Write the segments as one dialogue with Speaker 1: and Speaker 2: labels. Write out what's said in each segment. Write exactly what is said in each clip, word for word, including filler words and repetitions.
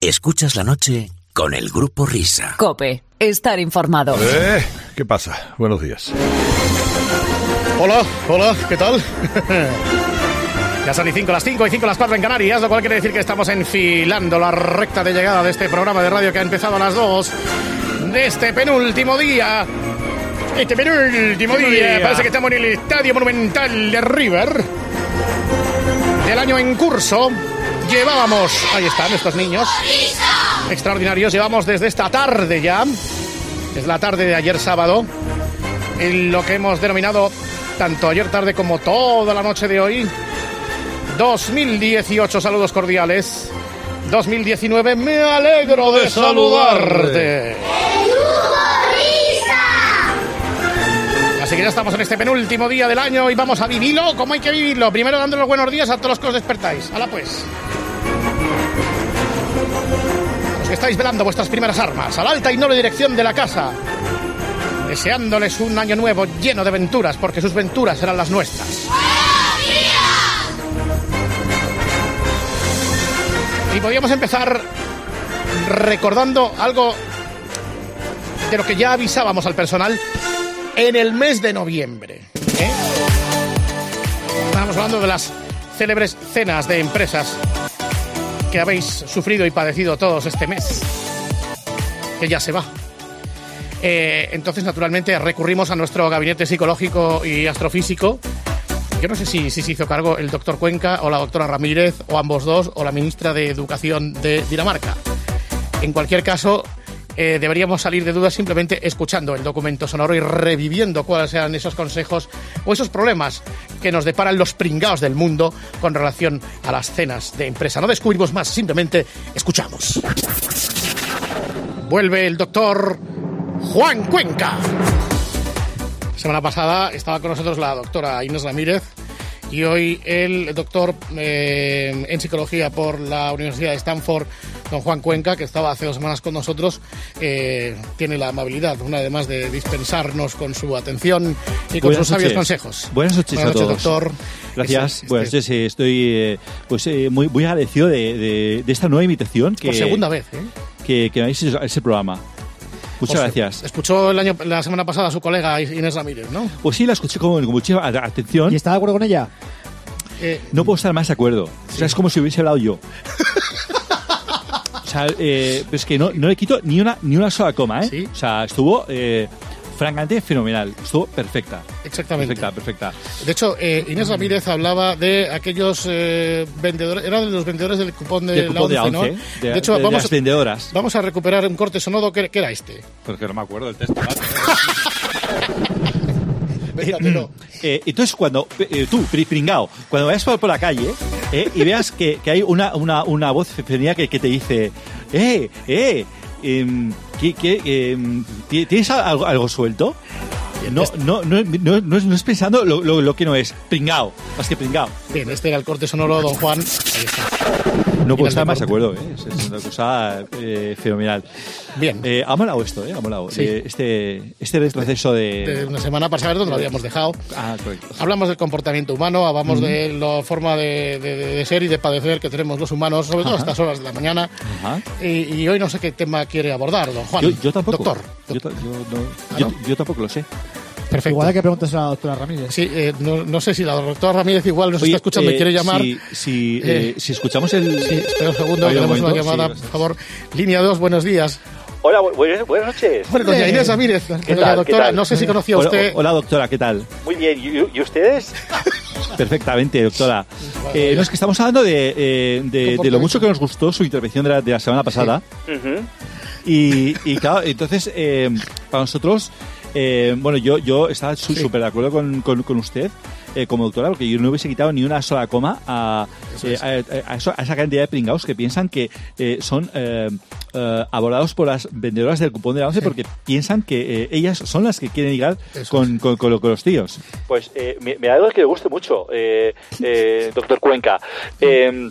Speaker 1: Escuchas la noche con el Grupo Risa.
Speaker 2: COPE. Estar informado.
Speaker 3: Eh, ¿Qué pasa? Buenos días.
Speaker 4: Hola, hola, ¿qué tal? Ya son y cinco las cinco y cinco las cuatro en Canarias, lo cual quiere decir que estamos enfilando la recta de llegada de este programa de radio que ha empezado a las dos de este penúltimo día. Este penúltimo día, día. Parece que estamos en el Estadio Monumental de River del año en curso. Llevábamos, ahí están estos niños extraordinarios, llevamos desde esta tarde ya, desde la tarde de ayer sábado, en lo que hemos denominado tanto ayer tarde como toda la noche de hoy, dos mil dieciocho, saludos cordiales, dos mil diecinueve, me alegro de saludarte. Así que ya estamos en este penúltimo día del año y vamos a vivirlo como hay que vivirlo. Primero dando los buenos días a todos los que os despertáis. ¡Hala pues! Los que estáis velando vuestras primeras armas a la alta y noble dirección de la casa, deseándoles un año nuevo lleno de aventuras, porque sus venturas serán las nuestras. Y podríamos empezar recordando algo de lo que ya avisábamos al personal en el mes de noviembre, ¿eh? Estábamos hablando de las célebres cenas de empresas que habéis sufrido y padecido todos este mes, que ya se va. Eh, entonces, naturalmente, recurrimos a nuestro gabinete psicológico y astrofísico. Yo no sé si, si se hizo cargo el doctor Cuenca o la doctora Ramírez, o ambos dos, o la ministra de Educación de Dinamarca. En cualquier caso, eh, deberíamos salir de dudas simplemente escuchando el documento sonoro y reviviendo cuáles sean esos consejos o esos problemas que nos deparan los pringaos del mundo con relación a las cenas de empresa. No descubrimos más, simplemente escuchamos. Vuelve el doctor Juan Cuenca. La semana pasada estaba con nosotros la doctora Inés Ramírez y hoy el doctor eh, en psicología por la Universidad de Stanford, don Juan Cuenca, que estaba hace dos semanas con nosotros, eh, tiene la amabilidad, una además de dispensarnos con su atención y con
Speaker 5: Buenas
Speaker 4: sus sabios
Speaker 5: noches.
Speaker 4: consejos.
Speaker 5: Buenas noches
Speaker 4: Buenas
Speaker 5: a
Speaker 4: noches,
Speaker 5: todos.
Speaker 4: doctor.
Speaker 5: Gracias.
Speaker 4: Este,
Speaker 5: Buenas noches. Eh, estoy eh, pues eh, muy, muy agradecido de, de, de esta nueva invitación que,
Speaker 4: por segunda vez, ¿eh?
Speaker 5: que, que me habéis hecho a ese programa. Muchas
Speaker 4: José,
Speaker 5: gracias.
Speaker 4: Escuchó el año, la semana pasada a su colega Inés Ramírez, ¿no?
Speaker 5: Pues sí, la escuché con, con mucha atención.
Speaker 6: ¿Y está de acuerdo con ella?
Speaker 4: Eh,
Speaker 5: No puedo estar más de acuerdo.
Speaker 4: Sí.
Speaker 5: O sea, es como si hubiese hablado yo. O sea, eh, es que no, no le quito ni una ni una sola coma, ¿eh?
Speaker 4: ¿Sí?
Speaker 5: O sea, estuvo eh, francamente fenomenal. Estuvo perfecta.
Speaker 4: Exactamente.
Speaker 5: Perfecta, perfecta.
Speaker 4: De hecho, eh, Inés Ramírez hablaba de aquellos eh, vendedores, eran de los vendedores del cupón de,
Speaker 5: Del
Speaker 4: la
Speaker 5: cupón de
Speaker 4: once, ¿no?
Speaker 5: once, de,
Speaker 4: de hecho,
Speaker 5: de- de
Speaker 4: vamos,
Speaker 5: las vendedoras.
Speaker 4: vamos a recuperar un corte sonoro que, que era este.
Speaker 5: Porque no me acuerdo del texto.
Speaker 4: Venga, pero-
Speaker 5: Eh, entonces, cuando eh, tú, pri- pringao, cuando vayas por, por la calle eh, y veas que, que hay una, una, una voz femenina que, que te dice, eh, eh, em, ¿qué, qué, em, ¿ti- ¿tienes algo, algo suelto? No, no, no, no, no, es, no es pensando lo, lo, lo que no es, pringao, más que pringao.
Speaker 4: Bien, este era el corte sonoro, don Juan. Ahí está.
Speaker 5: No puedo
Speaker 4: Final
Speaker 5: estar
Speaker 4: de
Speaker 5: más de
Speaker 4: corte.
Speaker 5: acuerdo, ¿eh? es, es una cosa eh, fenomenal.
Speaker 4: Bien.
Speaker 5: Eh, ha molado esto, ¿eh? Ha molado.
Speaker 4: Sí.
Speaker 5: Eh, este, este proceso de...
Speaker 4: De una semana para saber dónde lo habíamos dejado.
Speaker 5: Ah, correcto.
Speaker 4: Hablamos del comportamiento humano, hablamos de la forma de, de- de ser y de padecer que tenemos los humanos, sobre todo a
Speaker 5: Ajá.
Speaker 4: estas horas de la mañana.
Speaker 5: Ajá.
Speaker 4: Y, y hoy no sé qué tema quiere abordar, don Juan.
Speaker 5: Yo, yo tampoco.
Speaker 4: Doctor.
Speaker 5: Yo, ta- yo no-
Speaker 4: ¿Ah,
Speaker 5: yo-
Speaker 4: no?
Speaker 5: yo tampoco lo sé.
Speaker 4: Perfecto.
Speaker 6: Igual hay que preguntarse a la doctora Ramírez.
Speaker 4: Sí, eh, no, no sé si la doctora Ramírez igual nos
Speaker 5: Oye,
Speaker 4: está escuchando y
Speaker 5: eh,
Speaker 4: quiere llamar.
Speaker 5: Si, si,
Speaker 4: Eh,
Speaker 5: eh, si escuchamos el...
Speaker 4: Sí, espera un segundo,
Speaker 5: Oye, un
Speaker 4: tenemos una
Speaker 5: momento,
Speaker 4: llamada,
Speaker 5: sí,
Speaker 4: por favor. Línea dos, buenos días.
Speaker 7: Hola, bu- buenas, buenas noches.
Speaker 4: Bueno, doña
Speaker 6: Eh,
Speaker 4: Inés Ramírez,
Speaker 7: ¿qué
Speaker 4: doña
Speaker 7: tal, qué
Speaker 4: doctora,
Speaker 7: tal?
Speaker 4: no sé si conocía
Speaker 5: Hola,
Speaker 4: usted.
Speaker 5: hola, doctora, ¿qué tal?
Speaker 7: Muy bien, ¿y, y ustedes?
Speaker 5: Perfectamente, doctora. Eh, no, es que estamos hablando de, eh, de, de lo mucho que nos gustó su intervención de la, de la semana pasada.
Speaker 7: Ujú.
Speaker 5: Y, y claro, entonces, eh, para nosotros, eh, bueno, yo, yo estaba su-
Speaker 4: Sí.
Speaker 5: súper de acuerdo con, con, con usted eh, como doctora, porque yo no hubiese quitado ni una sola coma a, eh, a, a eso- a esa cantidad de pringados que piensan que eh, son eh, eh, abordados por las vendedoras del cupón de la once porque piensan que eh, ellas son las que quieren ligar
Speaker 4: Eso
Speaker 5: con, con, con lo- con los tíos.
Speaker 7: Pues eh, me, me alegro de que le guste mucho, eh, eh, doctor Cuenca. Eh,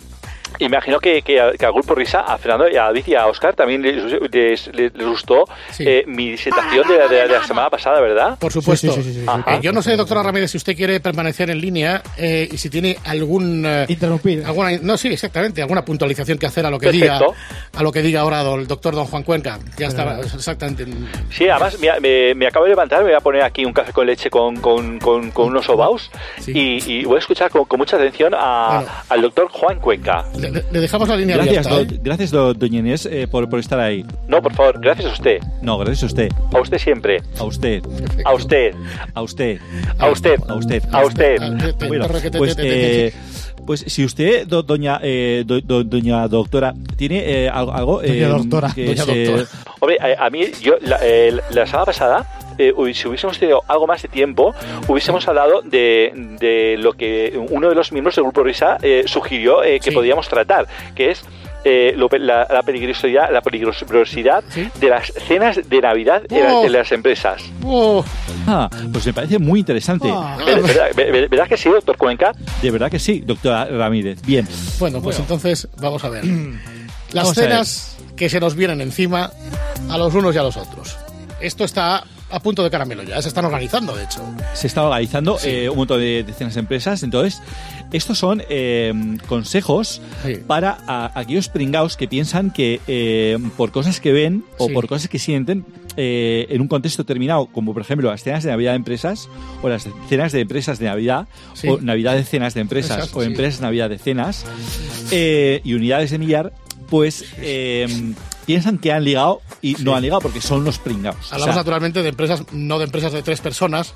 Speaker 7: imagino que, que, que al Grupo Risa, a Fernando y a David y a Óscar también les, les, les gustó
Speaker 4: Sí.
Speaker 7: eh, mi disertación de, de, de la semana pasada, ¿verdad?
Speaker 4: Por supuesto.
Speaker 6: Sí, sí, sí, sí, sí.
Speaker 7: Ajá.
Speaker 4: Eh, yo no sé, doctora Ramírez, si usted quiere permanecer en línea eh, y si tiene algún... eh,
Speaker 6: Interrumpir.
Speaker 4: alguna, no, sí, exactamente, alguna puntualización que hacer a lo que
Speaker 7: Perfecto.
Speaker 4: diga a lo que diga ahora el doctor don Juan Cuenca. Ya está, exactamente.
Speaker 7: Sí, además me, me, me acabo de levantar, me voy a poner aquí un café con leche con, con, con, con unos sobaos
Speaker 4: Sí.
Speaker 7: y, y voy a escuchar con, con mucha atención a,
Speaker 4: Bueno.
Speaker 7: al doctor Juan Cuenca.
Speaker 4: Le, le dejamos la línea
Speaker 5: Gracias,
Speaker 4: abierta.
Speaker 5: do-
Speaker 4: ¿eh?
Speaker 5: gracias do- doña Inés, eh, por, por estar ahí.
Speaker 7: No, por favor, gracias a usted.
Speaker 5: No, gracias a usted.
Speaker 7: A usted siempre.
Speaker 5: A usted.
Speaker 7: A usted.
Speaker 5: A usted.
Speaker 7: A usted.
Speaker 5: A usted.
Speaker 7: A usted.
Speaker 4: Ah, te- te-
Speaker 5: Bueno,
Speaker 4: torre que te-
Speaker 5: pues,
Speaker 4: te- te- te-
Speaker 5: eh, pues si usted, do- doña, eh, do- do- doña doctora, tiene eh, algo, algo
Speaker 6: Doña
Speaker 5: eh,
Speaker 6: doctora.
Speaker 5: que
Speaker 4: Doña
Speaker 5: es, eh,
Speaker 4: doctora.
Speaker 7: Hombre, a, a mí, yo, la, eh, la semana pasada, eh, uy, si hubiésemos tenido algo más de tiempo, hubiésemos hablado de, de lo que uno de los miembros del Grupo Risa eh, sugirió eh, que
Speaker 4: Sí.
Speaker 7: podíamos tratar, que es eh, lo- la, la peligrosidad, la peligrosidad
Speaker 4: Sí.
Speaker 7: de las cenas de Navidad en, la-
Speaker 4: Oh.
Speaker 7: en las empresas.
Speaker 4: Oh,
Speaker 5: ah, pues me parece muy interesante.
Speaker 6: Ah.
Speaker 7: ¿Verdad, verdad, verdad- verdad que sí, doctor Cuenca?
Speaker 5: De verdad que sí, doctora Ramírez. Bien.
Speaker 4: bueno, pues entonces vamos a ver. Las
Speaker 5: Vamos a
Speaker 4: cenas que se nos vienen encima a los unos y a los otros. Esto está a punto de caramelo ya, se están organizando, de hecho.
Speaker 5: Se está organizando
Speaker 4: Sí.
Speaker 5: eh, un montón de, de cenas de empresas. Entonces, estos son eh, consejos
Speaker 4: Sí.
Speaker 5: para a- aquellos pringaos que piensan que eh, por cosas que ven o
Speaker 4: Sí.
Speaker 5: por cosas que sienten eh, en un contexto determinado, como por ejemplo las cenas de Navidad de empresas o las cenas de empresas de Navidad
Speaker 4: Sí.
Speaker 5: o Navidad de cenas de empresas
Speaker 4: Exacto,
Speaker 5: o
Speaker 4: sí.
Speaker 5: empresas Navidad de cenas eh, y unidades de millar, pues eh, piensan que han ligado y no han ligado porque son unos pringaos. O
Speaker 4: Hablamos
Speaker 5: sea,
Speaker 4: naturalmente de empresas, no de empresas de tres personas.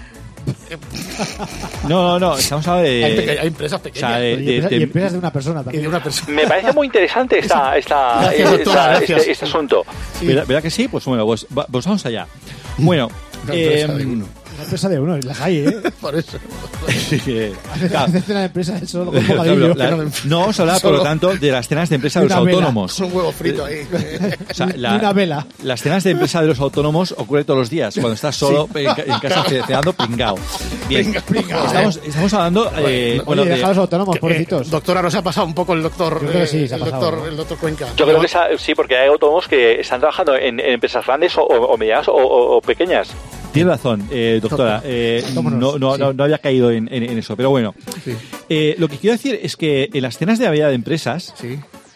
Speaker 5: no, no, no, estamos hablando de...
Speaker 4: hay, peque- hay empresas
Speaker 5: o
Speaker 4: pequeñas.
Speaker 5: sea, de-
Speaker 6: Y
Speaker 5: de-
Speaker 6: empresas,
Speaker 5: de-
Speaker 6: y empresas de una persona
Speaker 4: y
Speaker 6: también.
Speaker 4: de una persona.
Speaker 7: Me parece muy interesante esta, esta,
Speaker 4: Gracias,
Speaker 7: esta-
Speaker 4: doctora, gracias.
Speaker 7: este, este asunto.
Speaker 4: Sí.
Speaker 5: ¿Verdad, verdad que sí? Pues bueno, pues, va- pues vamos allá. Bueno,
Speaker 4: Una empresa
Speaker 5: eh,
Speaker 4: de uno.
Speaker 6: Una empresa de uno, y las hay, ¿eh?
Speaker 4: Por eso.
Speaker 5: eh, claro,
Speaker 6: Hacer cena de empresa es solo con
Speaker 5: claro,
Speaker 6: bocadillo.
Speaker 5: la- no vamos a hablar, por
Speaker 4: Solo-
Speaker 5: lo tanto, de las cenas de empresa de los
Speaker 6: Una vela.
Speaker 5: autónomos.
Speaker 4: Es un huevo frito ahí.
Speaker 5: O sea,
Speaker 6: Y una vela.
Speaker 5: Las cenas de empresa de los autónomos ocurre todos los días, cuando estás solo en, ca- en casa cenando pringao. Bien,
Speaker 4: Pringa- pringao,
Speaker 5: estamos, estamos hablando, eh,
Speaker 6: Oye,
Speaker 5: bueno, de-
Speaker 6: deja a los autónomos, pobrecitos.
Speaker 4: Eh, doctora, nos ha pasado un poco el doctor,
Speaker 6: Yo creo que sí,
Speaker 4: eh,
Speaker 6: se ha
Speaker 4: el,
Speaker 6: pasado,
Speaker 4: doctor
Speaker 6: ¿no?
Speaker 4: el doctor Cuenca.
Speaker 7: Yo creo que esa- sí, porque hay autónomos que están trabajando en, en empresas grandes o, o- o medianas o, o- o pequeñas.
Speaker 5: tiene razón, eh, doctora. Eh,
Speaker 6: Vámonos,
Speaker 5: no, no,
Speaker 6: sí.
Speaker 5: no, no había caído en, en- en eso, pero bueno.
Speaker 4: Sí,
Speaker 5: Eh, lo que quiero decir es que en las cenas de Navidad de empresas,
Speaker 4: sí.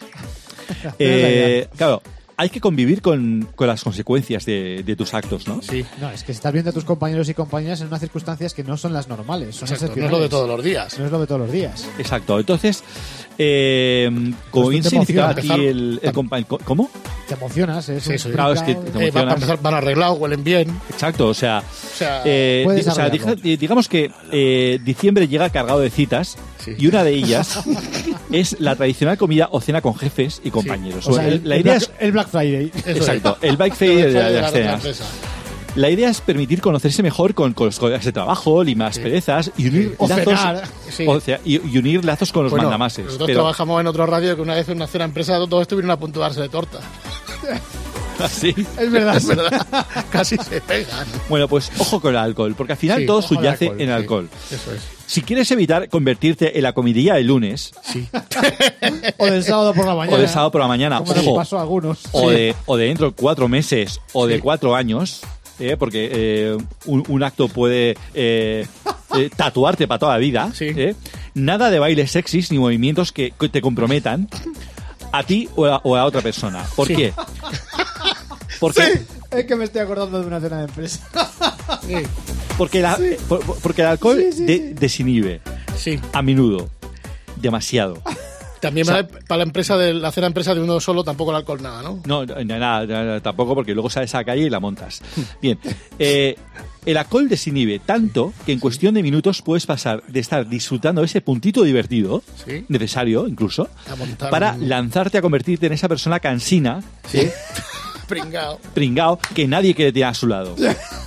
Speaker 5: eh, claro, hay que convivir con, con las consecuencias de, de tus actos, ¿no?
Speaker 4: Sí.
Speaker 6: No, es que estás viendo a tus compañeros y compañeras en unas circunstancias que no son las normales, son
Speaker 4: Exacto, no es
Speaker 6: excepcionales.
Speaker 4: lo de todos los días.
Speaker 6: No es lo de todos los días.
Speaker 5: Exacto. Entonces, eh, como
Speaker 6: Pues
Speaker 5: bien
Speaker 6: te
Speaker 5: significaba
Speaker 6: emociona
Speaker 5: aquí
Speaker 4: empezar-
Speaker 5: el, el compañero. ¿Cómo?
Speaker 6: Te emocionas, es
Speaker 4: Sí,
Speaker 6: un
Speaker 4: sí.
Speaker 5: Claro, es que
Speaker 6: pringao.
Speaker 5: te
Speaker 4: Eh, van,
Speaker 5: emocionas.
Speaker 4: para empezar, van arreglados, huelen bien.
Speaker 5: Exacto, o sea.
Speaker 4: O sea,
Speaker 5: eh,
Speaker 6: Puedes
Speaker 5: di- o sea,
Speaker 6: desarrollarlo.
Speaker 5: dija- digamos que eh, diciembre llega cargado de citas
Speaker 4: Sí.
Speaker 5: y una de ellas es la tradicional comida o cena con jefes y compañeros.
Speaker 6: O sea,
Speaker 5: El-
Speaker 6: el,
Speaker 5: la
Speaker 6: el
Speaker 5: idea
Speaker 6: Black,
Speaker 5: es
Speaker 6: el Black Friday.
Speaker 4: eso
Speaker 5: exacto,
Speaker 4: es.
Speaker 5: el bike fair de,
Speaker 4: El
Speaker 5: de
Speaker 4: de la-
Speaker 5: las
Speaker 4: de la
Speaker 5: cenas.
Speaker 4: empresa.
Speaker 5: La idea es permitir conocerse mejor con, con los colegas de trabajo, limar asperezas y unir
Speaker 6: O
Speaker 5: lazos
Speaker 6: cenar.
Speaker 4: Sí.
Speaker 5: o sea, y, y unir lazos con los
Speaker 4: Bueno,
Speaker 5: mandamases.
Speaker 4: nosotros
Speaker 5: Pero
Speaker 4: trabajamos en otro radio que una vez en una cena empresa todos estuvieron a punto de darse de torta.
Speaker 5: así.
Speaker 6: Es verdad.
Speaker 4: Es verdad. Casi se pegan.
Speaker 5: Bueno, pues ojo con el alcohol, porque al final
Speaker 4: Sí,
Speaker 5: todo
Speaker 4: ojo al
Speaker 5: subyace
Speaker 4: alcohol,
Speaker 5: en
Speaker 4: sí.
Speaker 5: alcohol.
Speaker 4: Eso es.
Speaker 5: Si quieres evitar convertirte en la comidilla del lunes
Speaker 4: Sí.
Speaker 6: O del sábado por la mañana.
Speaker 5: o de sábado por la mañana,
Speaker 6: Como nos
Speaker 5: ojo,
Speaker 6: pasó a algunos.
Speaker 5: o,
Speaker 4: Sí.
Speaker 5: de, o de dentro de cuatro meses o de
Speaker 4: Sí.
Speaker 5: cuatro años, ¿eh? porque eh, un, un acto puede eh, eh, tatuarte para toda la vida.
Speaker 4: Sí.
Speaker 5: ¿eh? Nada de bailes sexys ni movimientos que, que te comprometan a ti o a, o a otra persona. ¿Por
Speaker 4: Sí.
Speaker 5: qué? Porque,
Speaker 6: Es que me estoy acordando de una cena de empresa.
Speaker 4: Sí.
Speaker 5: porque, la- eh, por- por- porque el alcohol
Speaker 6: Sí, sí,
Speaker 5: de-
Speaker 6: sí.
Speaker 5: desinhibe
Speaker 4: Sí.
Speaker 5: a menudo. Demasiado.
Speaker 4: También
Speaker 5: O sea,
Speaker 4: vale para la empresa de la cena empresa de uno solo tampoco el alcohol nada, ¿no?
Speaker 5: No, no, nada, nada, tampoco, porque luego sales a la calle y la montas. Bien, eh, el alcohol desinhibe tanto que en cuestión de minutos puedes pasar de estar disfrutando ese puntito divertido,
Speaker 4: Sí.
Speaker 5: necesario incluso,
Speaker 4: A montar
Speaker 5: para
Speaker 4: un-
Speaker 5: lanzarte a convertirte en esa persona cansina, ¿sí?
Speaker 4: Pringao.
Speaker 5: pringao, que nadie quiere tener a su lado.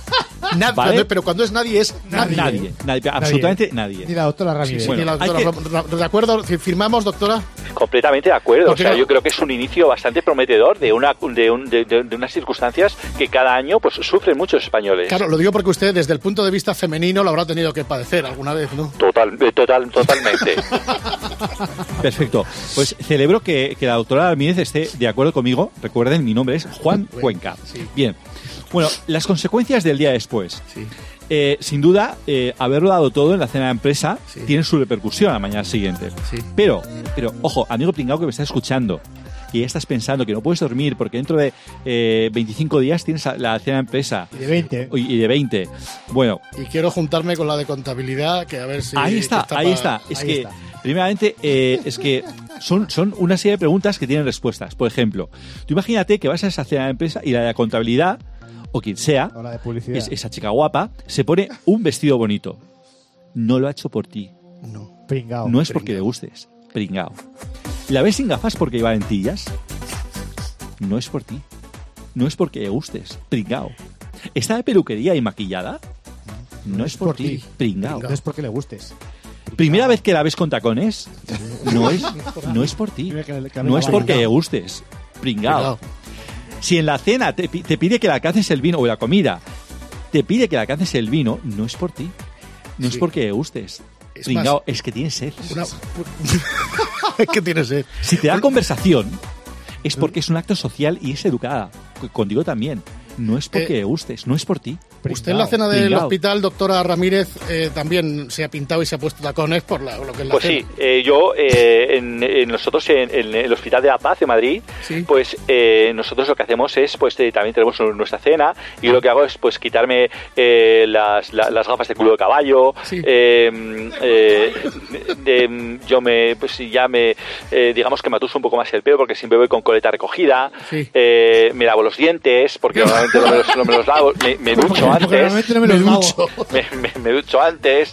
Speaker 4: Nad-
Speaker 5: ¿Vale?
Speaker 4: cuando- pero cuando es nadie es nadie.
Speaker 5: Nadie, nadie, absolutamente nadie.
Speaker 6: Ni la doctora Ramírez.
Speaker 4: Sí,
Speaker 5: Bueno,
Speaker 4: y la
Speaker 5: hay
Speaker 4: doctora
Speaker 5: que-
Speaker 4: Ra- Ra- ¿De acuerdo? ¿Firmamos, doctora?
Speaker 7: Completamente de acuerdo. O
Speaker 4: Porque
Speaker 7: sea,
Speaker 4: no-
Speaker 7: yo creo que es un inicio bastante prometedor de una de, un- de- de- de unas circunstancias que cada año pues sufren muchos españoles.
Speaker 4: Claro, lo digo porque usted, desde el punto de vista femenino, lo habrá tenido que padecer alguna vez, ¿no?
Speaker 7: Total, eh, total, totalmente.
Speaker 5: Perfecto. Pues celebro que, que la doctora Ramírez esté de acuerdo conmigo. Recuerden, mi nombre es Juan Cuenca.
Speaker 4: sí.
Speaker 5: Bien. Bueno, las consecuencias del día después.
Speaker 4: Sí.
Speaker 5: Eh, sin duda, eh, haberlo dado todo en la cena de empresa
Speaker 4: Sí.
Speaker 5: tiene su repercusión a la mañana siguiente.
Speaker 4: Sí.
Speaker 5: Pero, pero, ojo, amigo pringao que me está escuchando, y ya estás pensando que no puedes dormir porque dentro de eh, veinticinco días tienes la cena de empresa.
Speaker 6: Y de veinte.
Speaker 5: Y de veinte. Bueno,
Speaker 4: Y quiero juntarme con la de contabilidad, que a ver si...
Speaker 5: ahí está,
Speaker 4: que
Speaker 5: ahí
Speaker 4: pa-
Speaker 5: está. Es
Speaker 6: ahí
Speaker 5: que,
Speaker 6: está.
Speaker 5: primeramente, eh, es que son, son una serie de preguntas que tienen respuestas. Por ejemplo, tú imagínate que vas a esa cena de empresa y la de la contabilidad, o quien sea,
Speaker 6: O la de publicidad.
Speaker 5: es- esa chica guapa, se pone un vestido bonito. No lo ha hecho por ti.
Speaker 4: No.
Speaker 6: Pringao.
Speaker 5: No es porque le gustes. Pringao. ¿La ves sin gafas porque lleva lentillas? No es por ti. No es porque le gustes. Pringao. ¿Está de peluquería y maquillada? No, es por, ti. Pringao.
Speaker 6: No es porque le gustes.
Speaker 5: ¿Primera vez que la ves con tacones? No es, no es por ti.
Speaker 6: Primera que- que
Speaker 5: No es
Speaker 6: venga
Speaker 5: porque le
Speaker 6: pringao.
Speaker 5: gustes. Pringao.
Speaker 4: Pringao.
Speaker 5: Si en la cena te, pi- te pide que le alcances el vino, o la comida, te pide que le alcances el vino, no es por ti. No es
Speaker 4: Sí.
Speaker 5: porque le gustes.
Speaker 4: Es
Speaker 5: Pringao,
Speaker 4: más-
Speaker 5: es que tienes sed.
Speaker 4: Una... es que tiene sed.
Speaker 5: Si te da conversación, es porque es un acto social y es educada. C- Contigo también. No es porque
Speaker 4: Eh,
Speaker 5: le gustes, no es por ti.
Speaker 4: Usted en la cena del
Speaker 5: Pringao.
Speaker 4: hospital, doctora Ramírez, eh, también se ha pintado y se ha puesto tacones por la- lo que es la
Speaker 7: Pues
Speaker 4: cena.
Speaker 7: sí, eh, yo, eh, en, en nosotros en, en el Hospital de la Paz de Madrid,
Speaker 4: Sí.
Speaker 7: pues eh, nosotros lo que hacemos es, pues eh, también tenemos nuestra cena, y yo lo que hago es pues quitarme eh, las, la- las gafas de culo de caballo,
Speaker 4: Sí.
Speaker 7: eh, eh, de- yo me, pues ya me, eh, digamos que me atuso un poco más el pelo porque siempre voy con coleta recogida,
Speaker 4: Sí.
Speaker 7: eh, me lavo los dientes porque normalmente no me los, no me los lavo, me, me ducho
Speaker 6: Porque
Speaker 7: antes.
Speaker 6: normalmente no me los
Speaker 4: Me
Speaker 6: lavo.
Speaker 4: ducho.
Speaker 7: me, me- me ducho antes,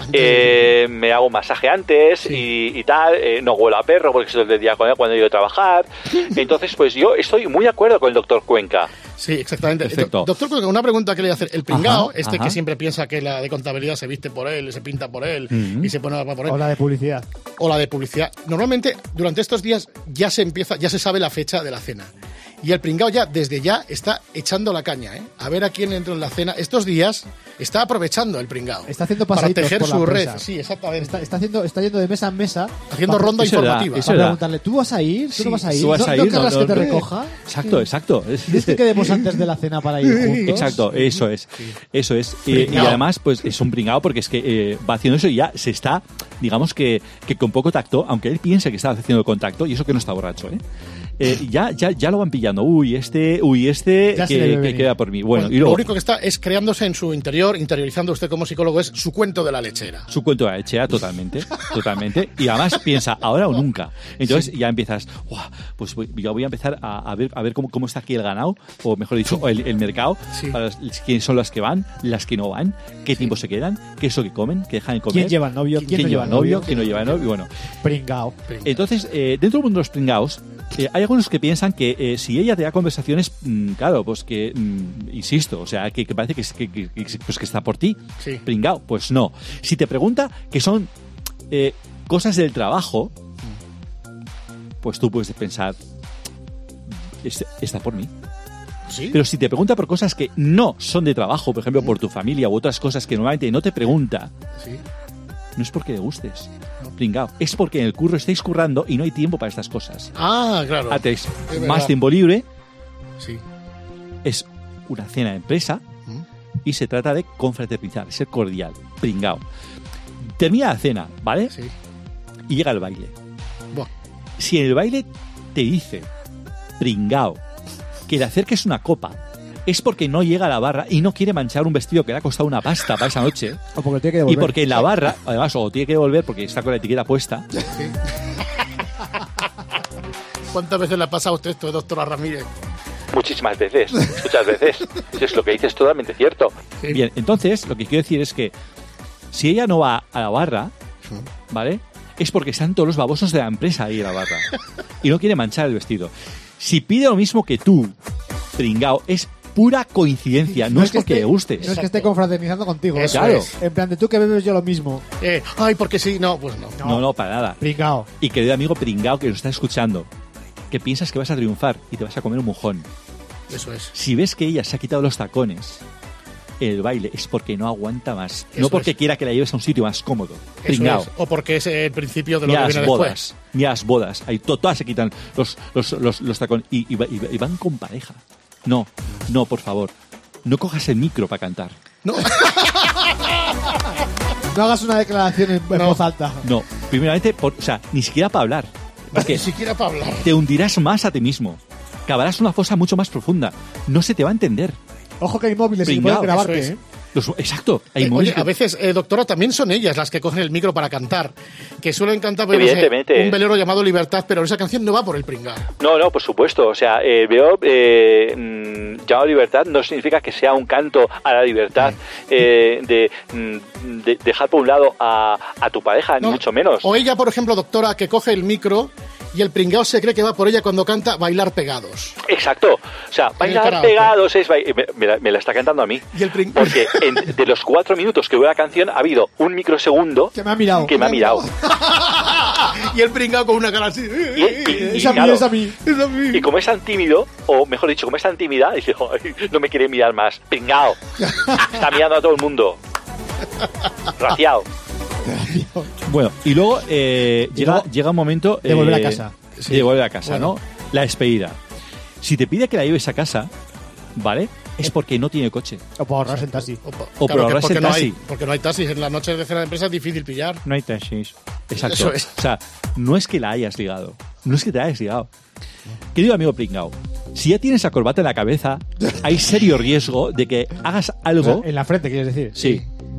Speaker 7: eh, me hago un masaje antes y, y tal, eh, no huelo a perro porque estoy todo el día con él cuando he ido a trabajar. Entonces, pues yo estoy muy de acuerdo con el doctor Cuenca.
Speaker 4: Sí, exactamente.
Speaker 5: Perfecto.
Speaker 4: Do- Doctor, Cuenca, una pregunta que le voy a hacer. El pringao,
Speaker 5: Ajá,
Speaker 4: este
Speaker 5: ajá.
Speaker 4: que siempre piensa que la de contabilidad se viste por él, se pinta por él
Speaker 5: Ujú.
Speaker 4: y se pone la por él,
Speaker 6: O la de publicidad.
Speaker 4: o la de publicidad. Normalmente, durante estos días ya se empieza, ya se sabe la fecha de la cena. Y el pringao ya, desde ya, está echando la caña, ¿eh? A ver a quién entra en la cena. Estos días está aprovechando el pringao.
Speaker 6: Está haciendo
Speaker 4: para
Speaker 6: pasaditos
Speaker 4: tejer
Speaker 6: por la
Speaker 4: su red.
Speaker 6: empresa.
Speaker 4: Sí, exactamente.
Speaker 6: Está, está, haciendo, está yendo de mesa en mesa.
Speaker 4: Haciendo
Speaker 6: para-
Speaker 4: ronda
Speaker 5: Eso es verdad,
Speaker 4: informativa.
Speaker 5: eso
Speaker 6: Para
Speaker 5: es verdad.
Speaker 6: preguntarle, ¿tú vas a ir? ¿Tú
Speaker 4: Sí,
Speaker 6: no vas a ir?
Speaker 5: ¿Tú vas
Speaker 6: ¿No,
Speaker 5: a
Speaker 6: no
Speaker 5: ir? No,
Speaker 6: querrás
Speaker 5: no,
Speaker 6: que te
Speaker 5: no.
Speaker 6: recoja?
Speaker 5: Exacto, exacto. Es-
Speaker 6: ¿Quieres que quedemos antes de la cena para ir juntos?
Speaker 5: Exacto, eso es. Eso es. Y, y
Speaker 4: Pringao.
Speaker 5: además, pues es un pringao porque es que eh, va haciendo eso y ya se está, digamos que, que con poco tacto, aunque él piense que está haciendo el contacto, y eso que no está borracho, ¿eh? Eh, ya, ya, ya lo van pillando. Uy, este, uy, este
Speaker 6: Ya se
Speaker 5: que,
Speaker 6: le ve
Speaker 5: que
Speaker 6: venir.
Speaker 5: queda por mí. Bueno,
Speaker 4: Pues
Speaker 5: y luego
Speaker 4: lo único que está es creándose en su interior, interiorizando usted como psicólogo, es su cuento de la lechera.
Speaker 5: su cuento de la lechera totalmente, totalmente. Y además piensa, ahora o nunca. Entonces ya empiezas, "Buah, pues voy- yo voy a empezar a, a ver, a ver cómo, cómo está aquí el ganado, o mejor dicho, el, el mercado,
Speaker 4: Sí.
Speaker 5: para las- quiénes son las que van, las que no van, qué tiempo se quedan, qué es lo que comen, qué dejan de comer.
Speaker 6: ¿Quién lleva novio? ¿Quién, no lleva novio?
Speaker 5: quién no lleva novio. Bueno,
Speaker 6: Pringao.
Speaker 5: entonces, eh, dentro del mundo de los pringaos, eh, hay algunos que piensan que eh, si ella te da conversaciones, mm, claro, pues que, mm, insisto, o sea, que, que parece que, es- que, que- que- pues que está por ti,
Speaker 4: Sí.
Speaker 5: pringao, pues no. Si te pregunta que son eh, cosas del trabajo, pues tú puedes pensar, "Este- está por mí.
Speaker 4: ¿Sí?
Speaker 5: Pero si te pregunta por cosas que no son de trabajo, por ejemplo, por tu familia u otras cosas que normalmente no te pregunta,
Speaker 4: Sí.
Speaker 5: no es porque le gustes, pringao, es porque en el curro estáis currando y no hay tiempo para estas cosas.
Speaker 4: Ah, claro.
Speaker 5: Ah, tenéis
Speaker 4: Es
Speaker 5: más
Speaker 4: verdad.
Speaker 5: tiempo libre,
Speaker 4: Sí.
Speaker 5: es una cena de empresa
Speaker 4: Mm.
Speaker 5: y se trata de confraternizar, ser cordial, pringao. Termina la cena, ¿vale?
Speaker 4: Sí.
Speaker 5: Y llega el baile.
Speaker 4: Buah.
Speaker 5: Si en el baile te dice, pringao, que le acerques una copa, es porque no llega a la barra y no quiere manchar un vestido que le ha costado una pasta para esa noche.
Speaker 6: O porque tiene que
Speaker 5: Y
Speaker 6: devolver.
Speaker 5: porque en la barra, además, o tiene que devolver porque está con la etiqueta puesta.
Speaker 4: ¿Cuántas veces le ha pasado a usted esto, doctora Ramírez?
Speaker 7: Muchísimas veces, muchas veces. Es lo que dices, totalmente cierto.
Speaker 4: Sí.
Speaker 5: Bien, entonces, lo que quiero decir es que si ella no va a la barra, ¿vale? Es porque están todos los babosos de la empresa ahí en la barra. Y no quiere manchar el vestido. Si pide lo mismo que tú, pringao, es pura coincidencia, no, es porque
Speaker 6: esté,
Speaker 5: le gustes.
Speaker 6: No es que esté confraternizando contigo.
Speaker 4: Eso
Speaker 5: Claro.
Speaker 4: es.
Speaker 6: En plan de tú que bebes yo lo mismo.
Speaker 4: Eh, ay, porque sí, no, pues no.
Speaker 5: No, no, para nada.
Speaker 6: Pringao.
Speaker 5: Y querido amigo pringao que nos está escuchando, que piensas que vas a triunfar y te vas a comer un mojón.
Speaker 4: Eso es.
Speaker 5: Si ves que ella se ha quitado los tacones en el baile, es porque no aguanta más.
Speaker 4: Eso
Speaker 5: no porque
Speaker 4: es.
Speaker 5: quiera que la lleves a un sitio más cómodo.
Speaker 4: Eso
Speaker 5: Pringao.
Speaker 4: es. O porque es el principio de
Speaker 5: Ni
Speaker 4: lo
Speaker 5: a
Speaker 4: que
Speaker 5: las
Speaker 4: viene
Speaker 5: bodas,
Speaker 4: después.
Speaker 5: ni a las bodas. Ahí to- todas se quitan los, los, los, los tacones y, y, va- y va- y van con pareja. No, no, por favor. No cojas el micro para cantar.
Speaker 4: No.
Speaker 6: No hagas una declaración en, en
Speaker 4: No.
Speaker 6: voz alta.
Speaker 5: No, primeramente, por- o sea, ni siquiera para hablar. Porque
Speaker 4: Ni siquiera para hablar.
Speaker 5: te hundirás más a ti mismo. Cavarás una fosa mucho más profunda. No se te va a entender.
Speaker 6: Ojo que hay móviles y
Speaker 5: Pringao,
Speaker 6: pueden grabarte,
Speaker 4: eso es.
Speaker 6: ¿eh?
Speaker 5: Los- exacto. Hay
Speaker 4: Eh,
Speaker 5: móviles
Speaker 4: oye,
Speaker 5: que-
Speaker 4: a veces, eh, doctora, también son ellas las que cogen el micro para cantar. Que suelen cantar, pues, no sé,
Speaker 7: Evidentemente.
Speaker 4: un velero llamado Libertad, pero esa canción no va por el pringao.
Speaker 7: No, no, por supuesto. O sea, eh, veo eh, mm, llamado libertad no significa que sea un canto a la libertad eh, de, mm, de dejar por un lado a, a tu pareja,
Speaker 4: No.
Speaker 7: ni mucho menos.
Speaker 4: O ella, por ejemplo, doctora, que coge el micro y el pringao se cree que va por ella cuando canta Bailar Pegados.
Speaker 7: Exacto. O sea, bailar
Speaker 4: karaoke.
Speaker 7: pegados es... bail- Me, me la, me la está cantando a mí.
Speaker 4: Y el pring-
Speaker 7: Porque en- de los cuatro minutos que dura la canción ha habido un microsegundo
Speaker 6: Que me ha mirado.
Speaker 7: que me ha mirado.
Speaker 4: Y el pringao con una cara así.
Speaker 7: Y, y- y,
Speaker 6: Es a mí,
Speaker 7: claro,
Speaker 6: es a mí.
Speaker 4: Es a mí.
Speaker 7: y como es tan tímido, o mejor dicho, como es tan tímida, dice, "Ay, no me quiere mirar más. Pringao. Está mirando a todo el mundo. Raciado.
Speaker 5: Bueno, y luego, eh,
Speaker 6: Y
Speaker 5: llega,
Speaker 6: luego
Speaker 5: llega un momento...
Speaker 6: de volver a
Speaker 5: eh,
Speaker 6: casa.
Speaker 5: De volver a casa,
Speaker 4: Bueno.
Speaker 5: ¿no? La despedida. Si te pide que la lleves a casa, ¿vale? Es porque no tiene coche.
Speaker 6: O para ahorrarse el taxi.
Speaker 4: O, po-
Speaker 5: O por
Speaker 4: que
Speaker 5: ahorrarse
Speaker 4: porque
Speaker 5: el
Speaker 4: no
Speaker 5: taxi.
Speaker 4: hay, porque no hay taxis. En las noches de cena de empresa es difícil pillar.
Speaker 5: No hay taxis. Exacto.
Speaker 4: Eso es.
Speaker 5: O sea, no es que la hayas ligado. No es que te la hayas ligado. Querido amigo pringao, si ya tienes la corbata en la cabeza, hay serio riesgo de que hagas
Speaker 6: O
Speaker 5: algo...
Speaker 6: sea, en la frente, quieres decir.
Speaker 5: Sí.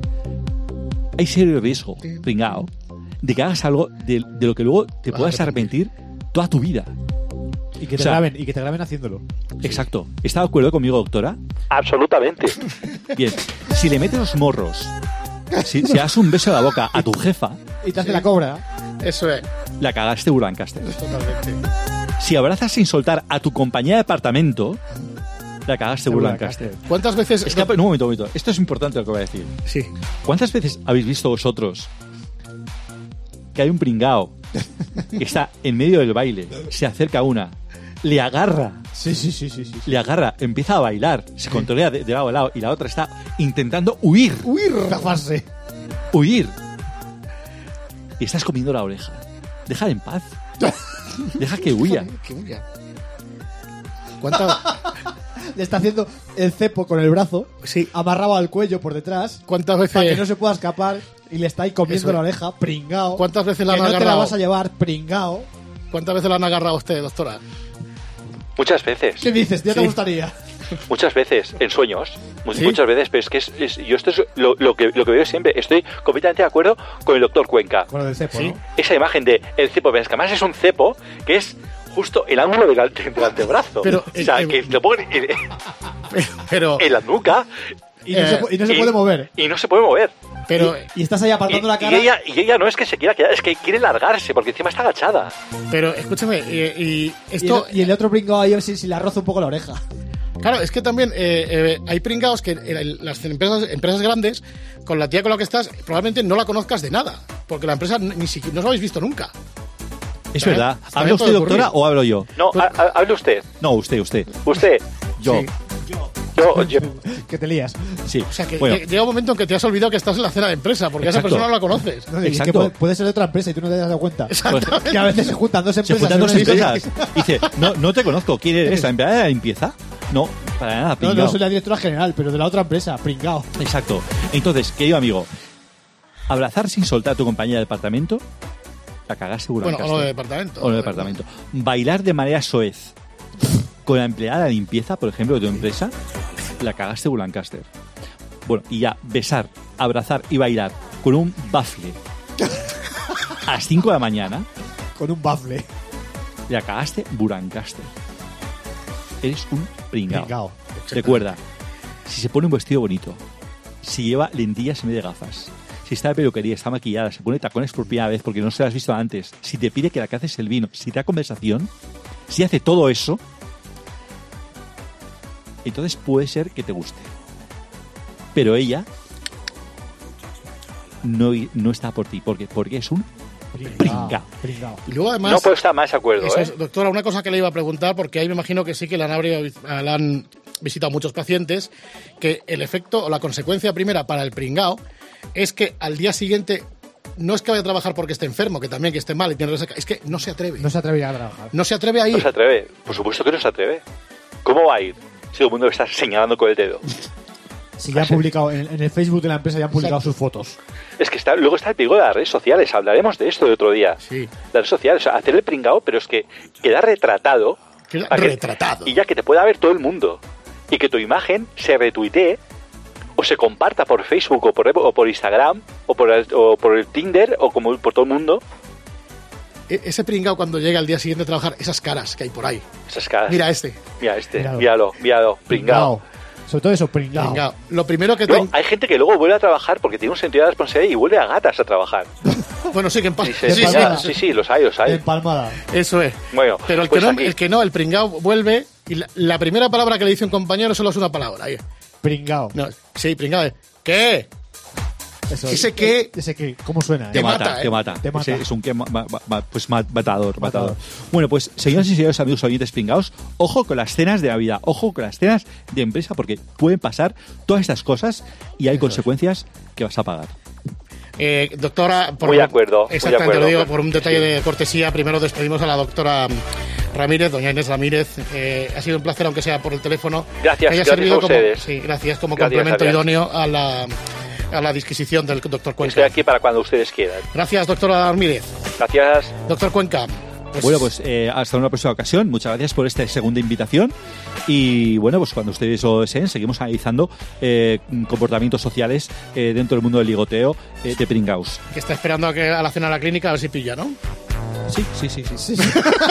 Speaker 5: Hay serio riesgo, pringao, de que hagas algo de, de lo que luego te puedas arrepentir toda tu vida.
Speaker 6: Y que te
Speaker 5: O sea-
Speaker 6: graben, y que te graben haciéndolo.
Speaker 5: Exacto. ¿Está de acuerdo conmigo, doctora?
Speaker 7: Absolutamente.
Speaker 5: Bien. Si le metes los morros, si, si das un beso a la boca a tu jefa,
Speaker 6: Y te hace la cobra.
Speaker 4: Eso es.
Speaker 5: la cagaste Urancaster.
Speaker 4: Totalmente.
Speaker 5: Si abrazas sin soltar a tu compañía de apartamento, la cagaste Urancaster.
Speaker 4: ¿Cuántas veces...?
Speaker 5: Es que, no, un momento, un momento. Esto es importante lo que voy a decir.
Speaker 4: Sí.
Speaker 5: ¿Cuántas veces habéis visto vosotros que hay un pringao que está en medio del baile, se acerca a una, le agarra,
Speaker 6: Sí, sí, sí, sí, sí.
Speaker 5: le agarra, empieza a bailar, se controla de, de lado a lado y la otra está intentando huir,
Speaker 6: Huir. Zafarse.
Speaker 5: huir. Y estás comiendo la oreja. Déjala en paz. Deja que huya.
Speaker 4: Que huya. ¿Cuántas,
Speaker 6: Le está haciendo el cepo con el brazo.
Speaker 4: Sí.
Speaker 6: Amarrado al cuello por detrás.
Speaker 4: cuántas
Speaker 6: Para que
Speaker 4: veces...
Speaker 6: no se pueda escapar. Y le está ahí comiendo
Speaker 4: Eso.
Speaker 6: la oreja. Pringao.
Speaker 4: ¿Cuántas veces la
Speaker 6: que
Speaker 4: han
Speaker 6: no te la
Speaker 4: agarrado?
Speaker 6: vas a llevar. Pringao.
Speaker 4: ¿Cuántas veces la han agarrado a usted, doctora?
Speaker 7: Muchas veces.
Speaker 6: ¿Qué dices? ¿Ya te
Speaker 4: Sí.
Speaker 6: gustaría?
Speaker 7: Muchas veces, en sueños. Mu-
Speaker 4: ¿Sí?
Speaker 7: Muchas veces, pero es que es, es- yo esto es lo, lo que, lo que veo siempre. Estoy completamente de acuerdo con el doctor Cuenca.
Speaker 6: Con lo del cepo,
Speaker 4: Sí.
Speaker 6: ¿no?
Speaker 7: Esa imagen de el cepo, pero es que además es un cepo que es justo el ángulo del, ante- del antebrazo.
Speaker 4: Pero,
Speaker 7: o sea,
Speaker 4: eh,
Speaker 7: que lo ponen en,
Speaker 4: Pero... Pero...
Speaker 7: en la nuca
Speaker 6: Y no,
Speaker 4: Eh,
Speaker 6: se, pu- y no se
Speaker 7: y-
Speaker 6: puede mover.
Speaker 7: y no se puede mover.
Speaker 4: pero,
Speaker 6: Y estás ahí
Speaker 7: Y,
Speaker 6: apartando la
Speaker 7: y
Speaker 6: cara.
Speaker 7: ella, y ella no es que se quiera quedar, es que quiere largarse, porque encima está agachada.
Speaker 4: pero escúchame, y, y
Speaker 6: Y
Speaker 4: esto...
Speaker 6: el, y el otro pringao ahí a ver si, si le roza un poco la oreja.
Speaker 4: Claro, es que también eh, eh, hay pringados que en las empresas, empresas grandes, con la tía con la que estás, probablemente no la conozcas de nada. Porque la empresa ni siquiera, no os habéis visto nunca.
Speaker 5: Es
Speaker 4: También-
Speaker 5: verdad.
Speaker 4: también
Speaker 5: ¿Habla usted,
Speaker 4: puede
Speaker 5: doctora,
Speaker 4: ocurrir.
Speaker 5: o hablo yo?
Speaker 7: No, ha- ha- hable usted.
Speaker 5: No, usted, usted.
Speaker 7: Usted.
Speaker 5: Yo.
Speaker 4: Sí.
Speaker 7: Yo, yo-
Speaker 6: Que te lías.
Speaker 5: Sí.
Speaker 4: O sea, que
Speaker 5: Bueno,
Speaker 4: lle- llega un momento en que te has olvidado que estás en la cena de empresa, porque a esa
Speaker 5: Exacto.
Speaker 4: persona no la conoces.
Speaker 6: No, y es que
Speaker 5: Exacto.
Speaker 6: puede, puede ser de otra empresa y tú no te has dado cuenta.
Speaker 4: Exactamente.
Speaker 6: Que a veces se juntan dos
Speaker 5: se
Speaker 6: empresas.
Speaker 5: juntan
Speaker 6: en
Speaker 5: dos
Speaker 6: una
Speaker 5: empresas.
Speaker 6: empresa.
Speaker 5: Y dice, no, no te conozco. ¿Quién eres? ¿La empleada de la limpieza? No, para nada,
Speaker 6: No,
Speaker 5: pringao.
Speaker 6: no soy la directora general, pero de la otra empresa. Pringao.
Speaker 5: Exacto. Entonces, querido amigo, abrazar sin soltar a tu compañía de departamento, la cagaste
Speaker 4: Bueno, o
Speaker 5: Urancaster.
Speaker 4: lo de departamento.
Speaker 5: O lo de departamento. Bailar de manera soez con la empleada de limpieza, por ejemplo, de tu empresa, la cagaste Urancaster. Bueno, y ya, besar, abrazar y bailar con un bafle a las cinco de la mañana,
Speaker 6: Con un bafle.
Speaker 5: la cagaste Burancaster. Eres un pringao.
Speaker 6: Pringao.
Speaker 5: Recuerda, si se pone un vestido bonito, si lleva lentillas en vez de gafas, si está de peluquería, está maquillada, se pone tacones por primera vez porque no se las has visto antes, si te pide que la caces el vino, si te da conversación, si hace todo eso, entonces puede ser que te guste. Pero ella no, no está por ti. ¿Por qué? Porque es un pringao.
Speaker 6: Pringao.
Speaker 4: Y luego además...
Speaker 7: No puedo estar más de acuerdo,
Speaker 4: Eso
Speaker 7: ¿eh?
Speaker 4: es, doctora, una cosa que le iba a preguntar, porque ahí me imagino que sí que la han, habría- la han visitado muchos pacientes, que el efecto o la consecuencia primera para el pringao es que al día siguiente no es que vaya a trabajar porque esté enfermo, que también que esté mal y tiene resaca, es que no se atreve.
Speaker 6: No se atrevería a trabajar.
Speaker 4: No se atreve a ir.
Speaker 7: No se atreve. Por supuesto que no se atreve. ¿Cómo va a ir? Si todo el mundo está señalando con el dedo.
Speaker 6: Si ya han publicado, en, en el Facebook de la empresa ya han publicado sus fotos.
Speaker 7: Es que está, luego está el peligro de las redes sociales. Hablaremos de esto de otro día.
Speaker 4: Sí.
Speaker 7: Las redes sociales, o sea, hacer el pringao, pero es que queda retratado.
Speaker 4: Queda
Speaker 7: para que-
Speaker 4: retratado.
Speaker 7: Y ya que te pueda ver todo el mundo. Y que tu imagen se retuitee o se comparta por Facebook o por, o por Instagram o por, el, o por el Tinder o como por todo el mundo.
Speaker 4: E- Ese pringao cuando llega al día siguiente a trabajar, esas caras que hay por ahí.
Speaker 7: Esas caras.
Speaker 4: Mira este.
Speaker 7: Mira este.
Speaker 6: Míralo.
Speaker 7: Míralo, míralo. Pringao.
Speaker 6: Sobre todo eso, pringao.
Speaker 4: Pringao. Lo primero que
Speaker 7: Luego,
Speaker 4: te...
Speaker 7: hay gente que luego vuelve a trabajar porque tiene un sentido de responsabilidad y vuelve a gatas a trabajar.
Speaker 4: Bueno, sí que en paz.
Speaker 7: Dice,
Speaker 4: Sí, sí,
Speaker 7: "Ya,
Speaker 4: sí.
Speaker 7: sí, sí, los hay, los hay.
Speaker 6: Empalmada.
Speaker 4: Eso es.
Speaker 7: Bueno,
Speaker 4: Pero el,
Speaker 7: pues
Speaker 4: que no,
Speaker 7: aquí-
Speaker 4: el que no, el pringao vuelve y la, la primera palabra que le dice un compañero solo es una palabra. Ahí.
Speaker 6: Pringao.
Speaker 4: No, sí, pringao. es, ¿Qué?
Speaker 6: Eso,
Speaker 4: Ese que-
Speaker 6: Ese que, ¿cómo suena?
Speaker 4: Te
Speaker 5: Te
Speaker 6: eh?
Speaker 5: mata,
Speaker 4: mata, ¿eh?
Speaker 5: te mata.
Speaker 6: Te mata.
Speaker 5: Ese es un que ma- ma- ma- pues ma- matador, matador,
Speaker 6: Matador.
Speaker 5: Bueno, pues señoras y señores amigos oyentes pringaos, ojo con las cenas de Navidad, ojo con las cenas de empresa, porque pueden pasar todas estas cosas y hay consecuencias que vas a pagar.
Speaker 4: Eh, doctora, por
Speaker 7: Muy de acuerdo, muy de
Speaker 4: Exactamente,
Speaker 7: acuerdo.
Speaker 4: lo digo por un detalle de cortesía. Primero despedimos a la doctora Ramírez, doña Inés Ramírez. Eh, ha sido un placer, aunque sea por el teléfono.
Speaker 7: Gracias,
Speaker 4: que haya
Speaker 7: gracias
Speaker 4: servido
Speaker 7: a
Speaker 4: como,
Speaker 7: ustedes.
Speaker 4: sí, gracias, como
Speaker 7: Gracias,
Speaker 4: complemento
Speaker 7: gracias.
Speaker 4: idóneo a la, a la disquisición del doctor Cuenca.
Speaker 7: Estoy aquí para cuando ustedes quieran.
Speaker 4: Gracias, doctora Ramírez.
Speaker 7: Gracias.
Speaker 4: Doctor Cuenca. pues-
Speaker 5: Bueno, pues eh, hasta una próxima ocasión. Muchas gracias por esta segunda invitación. Y bueno, pues cuando ustedes lo deseen, seguimos analizando eh, comportamientos sociales eh, dentro del mundo del ligoteo eh, de pringaos.
Speaker 4: Que está esperando a, que, a la cena a la clínica a ver si pilla, ¿no?
Speaker 5: Sí, sí, sí, sí.
Speaker 6: Sí, sí.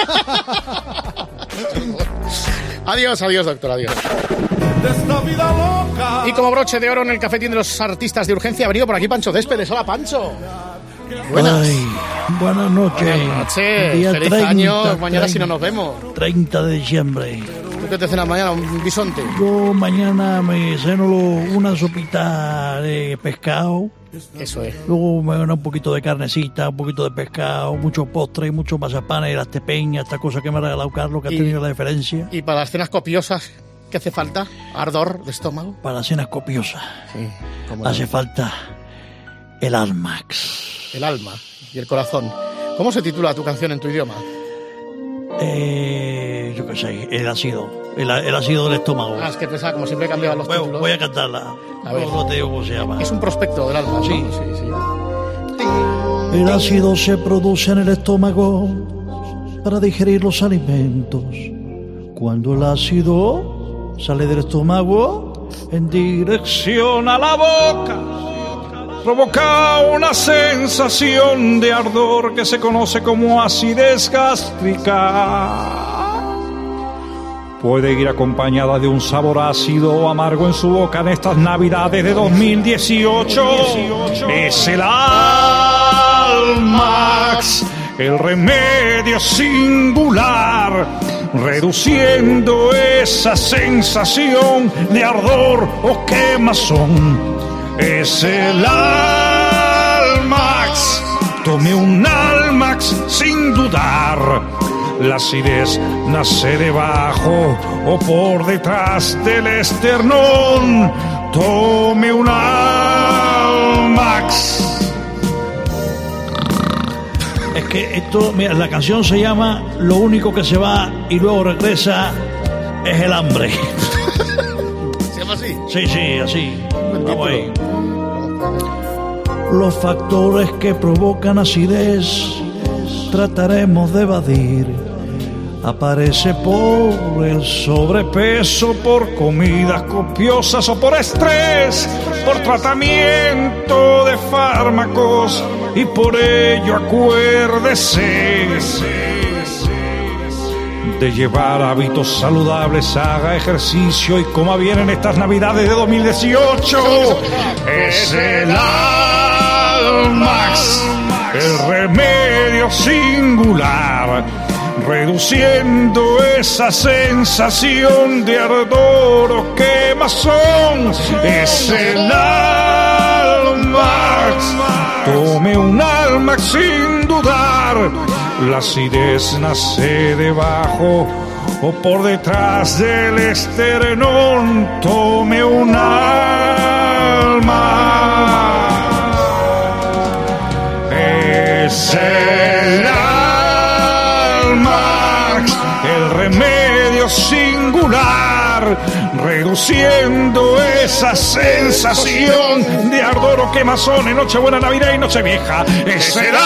Speaker 4: Adiós, adiós, doctor, adiós. Y como broche de oro en el cafetín de los artistas de urgencia ha venido por aquí Pancho Céspedes. Hola, Pancho. Buenas.
Speaker 8: Ay, buenas noches.
Speaker 4: Buenas noches.
Speaker 8: Día
Speaker 4: Feliz
Speaker 8: treinta,
Speaker 4: año. Mañana si no
Speaker 8: treinta,
Speaker 4: nos vemos.
Speaker 8: treinta de diciembre.
Speaker 4: ¿Tú qué te cenas mañana? ¿Un bisonte?
Speaker 8: Yo mañana me ceno lo- una sopita de pescado.
Speaker 4: Eso es.
Speaker 8: Luego me dan un poquito de carnecita, un poquito de pescado, muchos postres, muchos mazapanes y las tepeñas, esta cosa que me ha regalado Carlos, que
Speaker 4: Y-
Speaker 8: ha tenido la diferencia.
Speaker 4: Y para las cenas copiosas, ¿qué hace falta? ¿Ardor de estómago?
Speaker 8: Para las cenas copiosas
Speaker 4: Sí. Como
Speaker 8: hace falta el Almax.
Speaker 4: el alma y el corazón. ¿Cómo se titula tu canción en tu idioma?
Speaker 8: Eh, yo qué sé, el ácido. El, el ácido del estómago.
Speaker 4: Ah, es que pensaba, como siempre cambiaban los
Speaker 8: Voy,
Speaker 4: títulos.
Speaker 8: voy a cantarla.
Speaker 4: A ver.
Speaker 8: No, no te digo cómo se llama.
Speaker 4: Es un prospecto del alma, ¿no?
Speaker 8: Sí.
Speaker 4: sí, sí.
Speaker 8: El ácido se produce en el estómago para digerir los alimentos. Cuando el ácido sale del estómago en dirección a la boca,
Speaker 9: provoca una sensación de ardor que se conoce como acidez gástrica. Puede ir acompañada de un sabor ácido o amargo en su boca en estas navidades de dos mil dieciocho. Es el Almax, el remedio singular, reduciendo esa sensación de ardor o quemazón. Es el Almax, tome un Almax sin dudar. La acidez nace debajo o por detrás del esternón. Tome un Almax.
Speaker 8: es que esto, mira, la canción se llama Lo único que se va y luego regresa es el hambre.
Speaker 4: ¿Se llama así?
Speaker 8: Sí, sí, así.
Speaker 4: Buen
Speaker 8: Vamos ahí.
Speaker 4: título.
Speaker 8: Los factores que provocan acidez trataremos de evadir. Aparece por el sobrepeso, por comidas copiosas o por estrés, por tratamiento de fármacos, y por ello acuérdese de llevar hábitos saludables, haga ejercicio y coma bien en estas navidades de dos mil dieciocho. Es el Almax, el remedio singular,
Speaker 9: reduciendo esa sensación de ardor o quemazón. Es el Almax. Tome un Almax sin dudar. La acidez nace debajo o por detrás del esternón. Tome un Almax. Es el Almax, el remedio singular, reduciendo esa sensación de ardor o quemazón en Nochebuena, Navidad y Nochevieja. Es el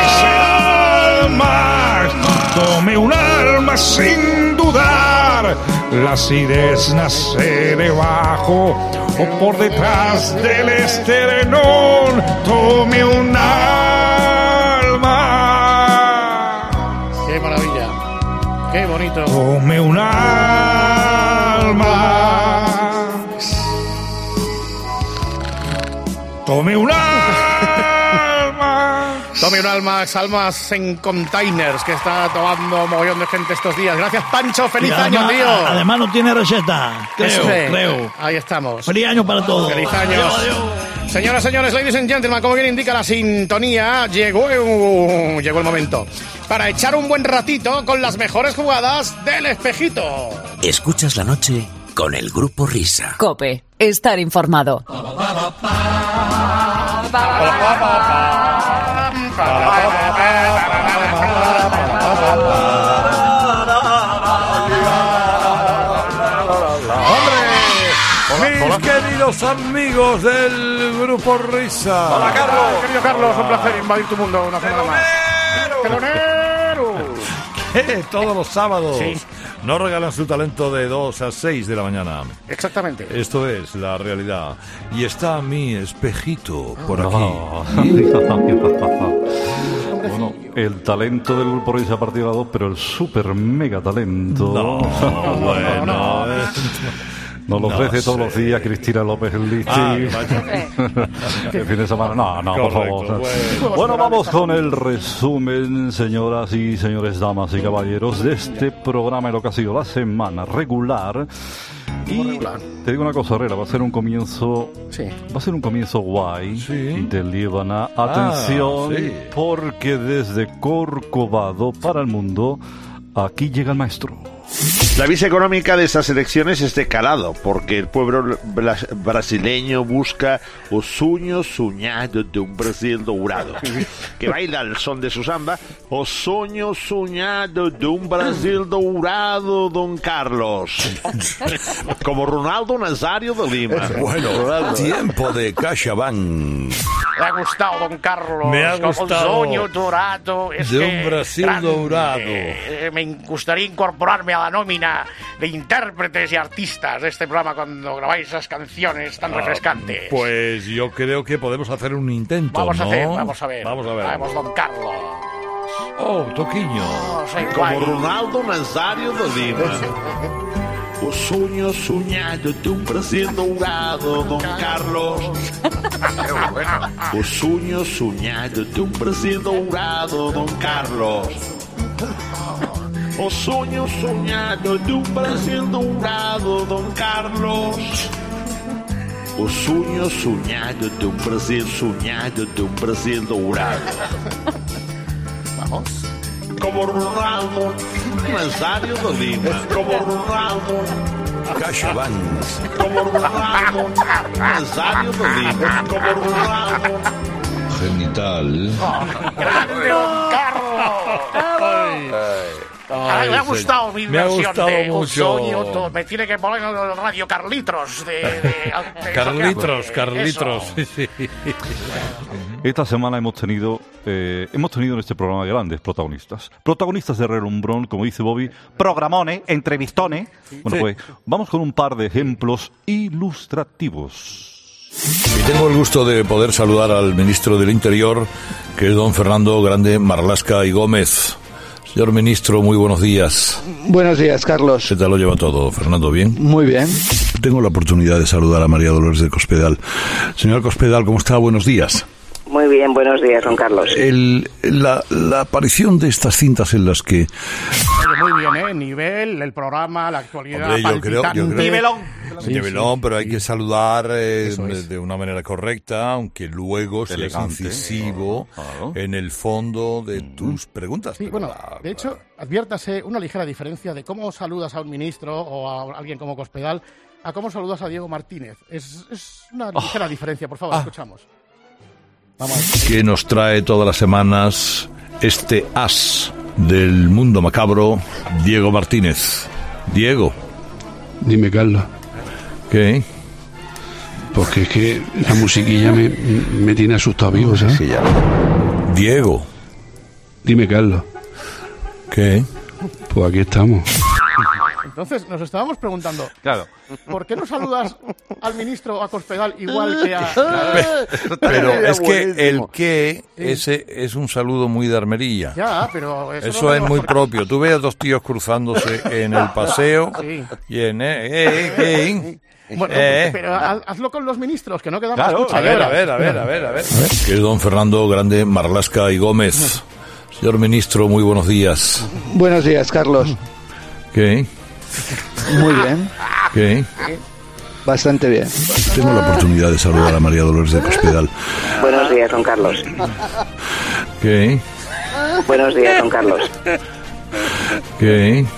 Speaker 9: Almax. Tome un Almax sin dudar. La acidez nace debajo o por detrás del esternón. Tome un Almax.
Speaker 4: ¡Qué maravilla! ¡Qué bonito!
Speaker 9: Tome un Almax. Tome un Almax.
Speaker 4: Tome un Almax, Almax en containers, que está tomando mogollón de gente estos días. Gracias, Pancho. ¡Feliz
Speaker 8: Y
Speaker 4: año,
Speaker 8: además,
Speaker 4: tío!
Speaker 8: Además no tiene receta. Creo,
Speaker 4: Sí.
Speaker 8: creo.
Speaker 4: Ahí estamos.
Speaker 8: Feliz año para todos.
Speaker 4: ¡Feliz año!
Speaker 8: Adiós, adiós.
Speaker 4: Señoras, señores, ladies and gentlemen, como bien indica la sintonía, llegó, uh, llegó el momento para echar un buen ratito con las mejores jugadas del Espejito.
Speaker 1: Escuchas la noche con el Grupo Risa.
Speaker 2: Cope, estar informado.
Speaker 3: Mis queridos amigos del Grupo Risa.
Speaker 4: Hola, Carlos. Querido Carlos, un placer invadir tu mundo una semana más. ¡Telonero!
Speaker 3: Que todos los sábados
Speaker 4: Sí.
Speaker 3: nos regalan su talento de dos a seis de la mañana.
Speaker 4: Exactamente.
Speaker 3: Esto es la realidad. Y está mi espejito por aquí.
Speaker 10: Bueno, el talento del Grupo Risa a partir de las dos, pero el super mega talento.
Speaker 3: No, bueno. eh.
Speaker 10: Nos lo
Speaker 3: No
Speaker 10: ofrece
Speaker 3: sé.
Speaker 10: todos los días Cristina López el Listi.
Speaker 3: Ah, vaya.
Speaker 10: El fin de semana. No, no, por
Speaker 3: Correcto,
Speaker 10: favor.
Speaker 3: bueno.
Speaker 10: Bueno, vamos con el resumen, señoras y señores, damas y caballeros, de este programa, en lo que ha sido la semana regular. Y
Speaker 4: regular.
Speaker 10: te digo una cosa, Herrera, va a ser un comienzo.
Speaker 4: Sí.
Speaker 10: Va a ser un comienzo guay
Speaker 3: Sí.
Speaker 10: de Líbana. Atención,
Speaker 3: Ah, sí.
Speaker 10: porque desde Corcovado para el mundo, aquí llega el maestro.
Speaker 11: La visa económica de estas elecciones es de calado, porque el pueblo bras- brasileño busca o sueño soñado de un Brasil dourado, que baila al son de su samba, o sueño soñado de un Brasil dourado, don Carlos, como Ronaldo Nazario de Lima.
Speaker 3: Bueno, tiempo de CaixaBank.
Speaker 4: Me ha gustado, don Carlos.
Speaker 3: Me ha
Speaker 4: Como
Speaker 3: gustado.
Speaker 4: Un sueño dorado. Es
Speaker 3: De un
Speaker 4: que
Speaker 3: Brasil
Speaker 4: grande.
Speaker 3: dourado.
Speaker 4: Eh, me gustaría incorporarme a la nómina de intérpretes y artistas de este programa cuando grabáis esas canciones tan refrescantes.
Speaker 3: Pues yo creo que podemos hacer un intento,
Speaker 4: vamos a
Speaker 3: ¿no?
Speaker 4: hacer, vamos a ver.
Speaker 3: Vamos a ver.
Speaker 4: Vamos, don Carlos.
Speaker 3: Oh, Toquiño.
Speaker 4: Oh, soy
Speaker 11: Como
Speaker 4: guay.
Speaker 11: Ronaldo Nazario de Lima. O sueño soñado de un Brasil dourado, don Carlos. O sueño soñado de un Brasil dourado, don Carlos. O sueño soñado de un Brasil dourado, don Carlos. O sueño soñado de un Brasil soñado de un Brasil dourado.
Speaker 4: Vamos.
Speaker 11: Como Ronaldo Nazario de Lima. Como Ronaldo.
Speaker 3: CaixaBank.
Speaker 11: Como Ronaldo Nazario de Lima. Como Ronaldo.
Speaker 3: Genital.
Speaker 4: ¡Grande, don Carlos! Ay, me ha gustado mi
Speaker 3: Me ha
Speaker 4: versión
Speaker 3: gustado
Speaker 4: de Un
Speaker 3: mucho.
Speaker 4: sueño to- Me tiene que poner en el radio Carlitos. De, de, de-
Speaker 3: Carlitos,
Speaker 4: de-
Speaker 3: Carlitos.
Speaker 4: eso.
Speaker 3: Sí, sí.
Speaker 10: Esta semana hemos tenido eh, hemos tenido en este programa grandes protagonistas. Protagonistas de relumbrón, como dice Bobby, programones, entrevistones. Bueno,
Speaker 3: Sí.
Speaker 10: pues vamos con un par de ejemplos ilustrativos.
Speaker 3: Y tengo el gusto de poder saludar al ministro del Interior, que es don Fernando Grande Marlasca y Gómez. Señor ministro, muy buenos días.
Speaker 12: Buenos días, Carlos.
Speaker 3: ¿Qué tal lo lleva todo, Fernando? ¿Bien?
Speaker 12: Muy bien.
Speaker 3: Tengo la oportunidad de saludar a María Dolores de Cospedal. Señor Cospedal, ¿cómo está? Buenos días.
Speaker 12: Muy Muy bien, buenos días, don Carlos.
Speaker 3: El, la, la aparición de estas cintas en las que...
Speaker 4: Oye, muy bien, ¿eh? Nivel, el programa, la actualidad.
Speaker 3: Hombre, yo creo, yo creo,
Speaker 4: Nivelón.
Speaker 3: Sí, nivelón, sí, pero hay sí. que saludar eh,
Speaker 4: es.
Speaker 3: de una manera correcta, aunque luego seas incisivo claro. en el fondo de mm. tus preguntas.
Speaker 4: Sí, bueno, de hecho, adviértase una ligera diferencia de cómo saludas a un ministro o a alguien como Cospedal a cómo saludas a Diego Martínez. Es, es una ligera oh. diferencia, por favor, ah. escuchamos. Vamos.
Speaker 3: Que nos trae todas las semanas este as del mundo macabro, Diego Martínez. Diego.
Speaker 13: Dime, Carlos.
Speaker 3: ¿Qué?
Speaker 13: Porque es que la musiquilla me, me tiene asustado vivo, ¿sabes?
Speaker 3: Sí, ya. Diego.
Speaker 13: Dime, Carlos.
Speaker 3: ¿Qué?
Speaker 13: Pues aquí estamos.
Speaker 4: Entonces, nos estábamos preguntando,
Speaker 10: claro.
Speaker 4: ¿por qué no saludas al ministro a Cospedal igual que a...?
Speaker 3: Pero, pero es que el que, ese es un saludo muy de armerilla.
Speaker 4: Ya, pero... Eso,
Speaker 3: eso
Speaker 4: no
Speaker 3: es muy propio. Tú ves a dos tíos cruzándose en el paseo sí. y en... Eh, eh, eh,
Speaker 4: bueno,
Speaker 3: eh.
Speaker 4: pero hazlo con los ministros, que no quedamos
Speaker 3: claro,
Speaker 4: escucha,
Speaker 3: a ver, a ver, a ver, a ver, a ver. Que es don Fernando Grande, Marlaska y Gómez. Señor ministro, muy buenos días.
Speaker 14: Buenos días, Carlos.
Speaker 3: ¿Qué?
Speaker 14: Muy bien.
Speaker 3: ¿Qué?
Speaker 14: Bastante bien.
Speaker 3: Tengo la oportunidad de saludar a María Dolores de Cospedal.
Speaker 12: Buenos días, don Carlos.
Speaker 3: ¿Qué?
Speaker 12: Buenos días, don Carlos.
Speaker 3: ¿Qué?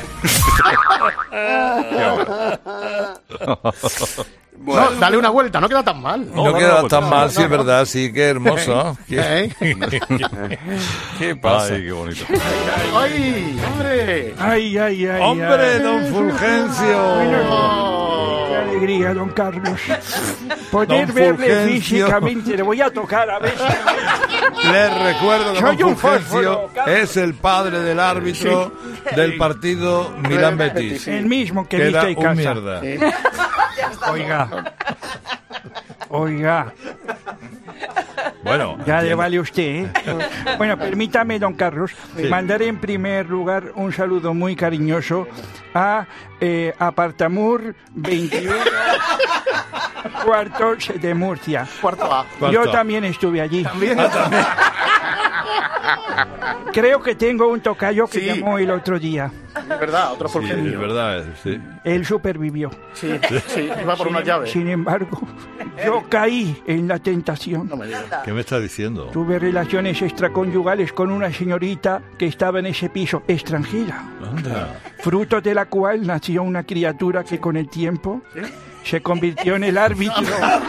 Speaker 4: Bueno, no, dale una vuelta, no queda tan mal.
Speaker 3: No, no queda no, tan no, mal, no, sí, es verdad, sí, qué hermoso. ¿Qué, ¿Qué pasa?
Speaker 10: Ay, qué bonito.
Speaker 4: ¡Ay, hombre!
Speaker 8: ¡Ay, ay, ay!
Speaker 3: ¡Hombre,
Speaker 8: ay.
Speaker 3: don Fulgencio!
Speaker 8: Oh. ¡Qué alegría, don Carlos! Poder don verle Fulgencio. Físicamente, le voy a tocar a ver si...
Speaker 3: Les recuerdo que don Fulgencio es el padre del árbitro sí. del partido Milán-Betis.
Speaker 8: El mismo que,
Speaker 3: que
Speaker 8: viste
Speaker 3: era
Speaker 8: en casa.
Speaker 3: Un mierda.
Speaker 8: Sí. Oiga, oiga.
Speaker 3: Bueno,
Speaker 8: ya le vale usted, ¿eh? Bueno, permítame, don Carlos, sí. mandaré en primer lugar un saludo muy cariñoso a eh, Apartamur veintiuno, cuartos de Murcia.
Speaker 4: Cuarto A.
Speaker 8: Yo también estuve allí.
Speaker 4: ¿También? Ah, ¿también?
Speaker 8: Creo que tengo un tocayo que
Speaker 4: sí.
Speaker 8: llamó el otro día.
Speaker 4: Es verdad, otro Fulgencio.
Speaker 3: Sí, es verdad, sí.
Speaker 8: Él supervivió.
Speaker 4: Sí, sí, iba por una llave.
Speaker 8: Sin embargo, yo caí en la tentación.
Speaker 4: No me digas.
Speaker 3: ¿Qué me estás diciendo?
Speaker 8: Tuve relaciones extraconyugales con una señorita que estaba en ese piso, extranjera.
Speaker 3: Anda.
Speaker 8: Fruto de la cual nació una criatura que con el tiempo ¿sí? se convirtió en el árbitro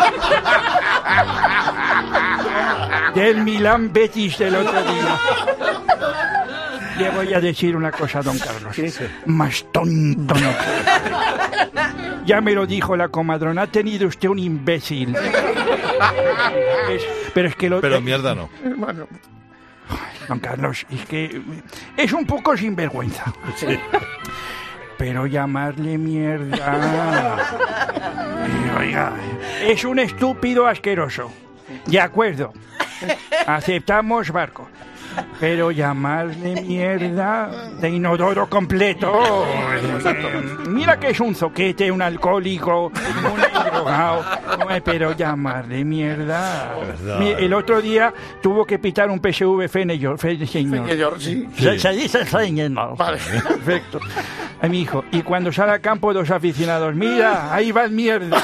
Speaker 8: del Milán Betis del otro día. Le voy a decir una cosa, don Carlos.
Speaker 4: Sí, sí.
Speaker 8: Más tonto no. Ya me lo dijo la comadrona. Ha tenido usted un imbécil. Es, pero es que lo...
Speaker 3: Pero mierda no.
Speaker 4: Bueno.
Speaker 8: Don Carlos, es que es un poco sinvergüenza.
Speaker 4: Sí.
Speaker 8: Pero llamarle mierda... Oiga, es un estúpido asqueroso. De acuerdo. Aceptamos barco. Pero llamarle mierda de inodoro completo. Eh, mira que es un zoquete, un alcohólico, un drogado. Pero llamarle mierda. Mi, el otro día tuvo que pitar un P S V Fenellor.
Speaker 4: Fenellor, sí.
Speaker 8: Se, se dice Fenellor.
Speaker 4: Vale.
Speaker 8: Perfecto. A mi hijo. Y cuando sale al campo, dos aficionados. Mira, ahí va el mierda.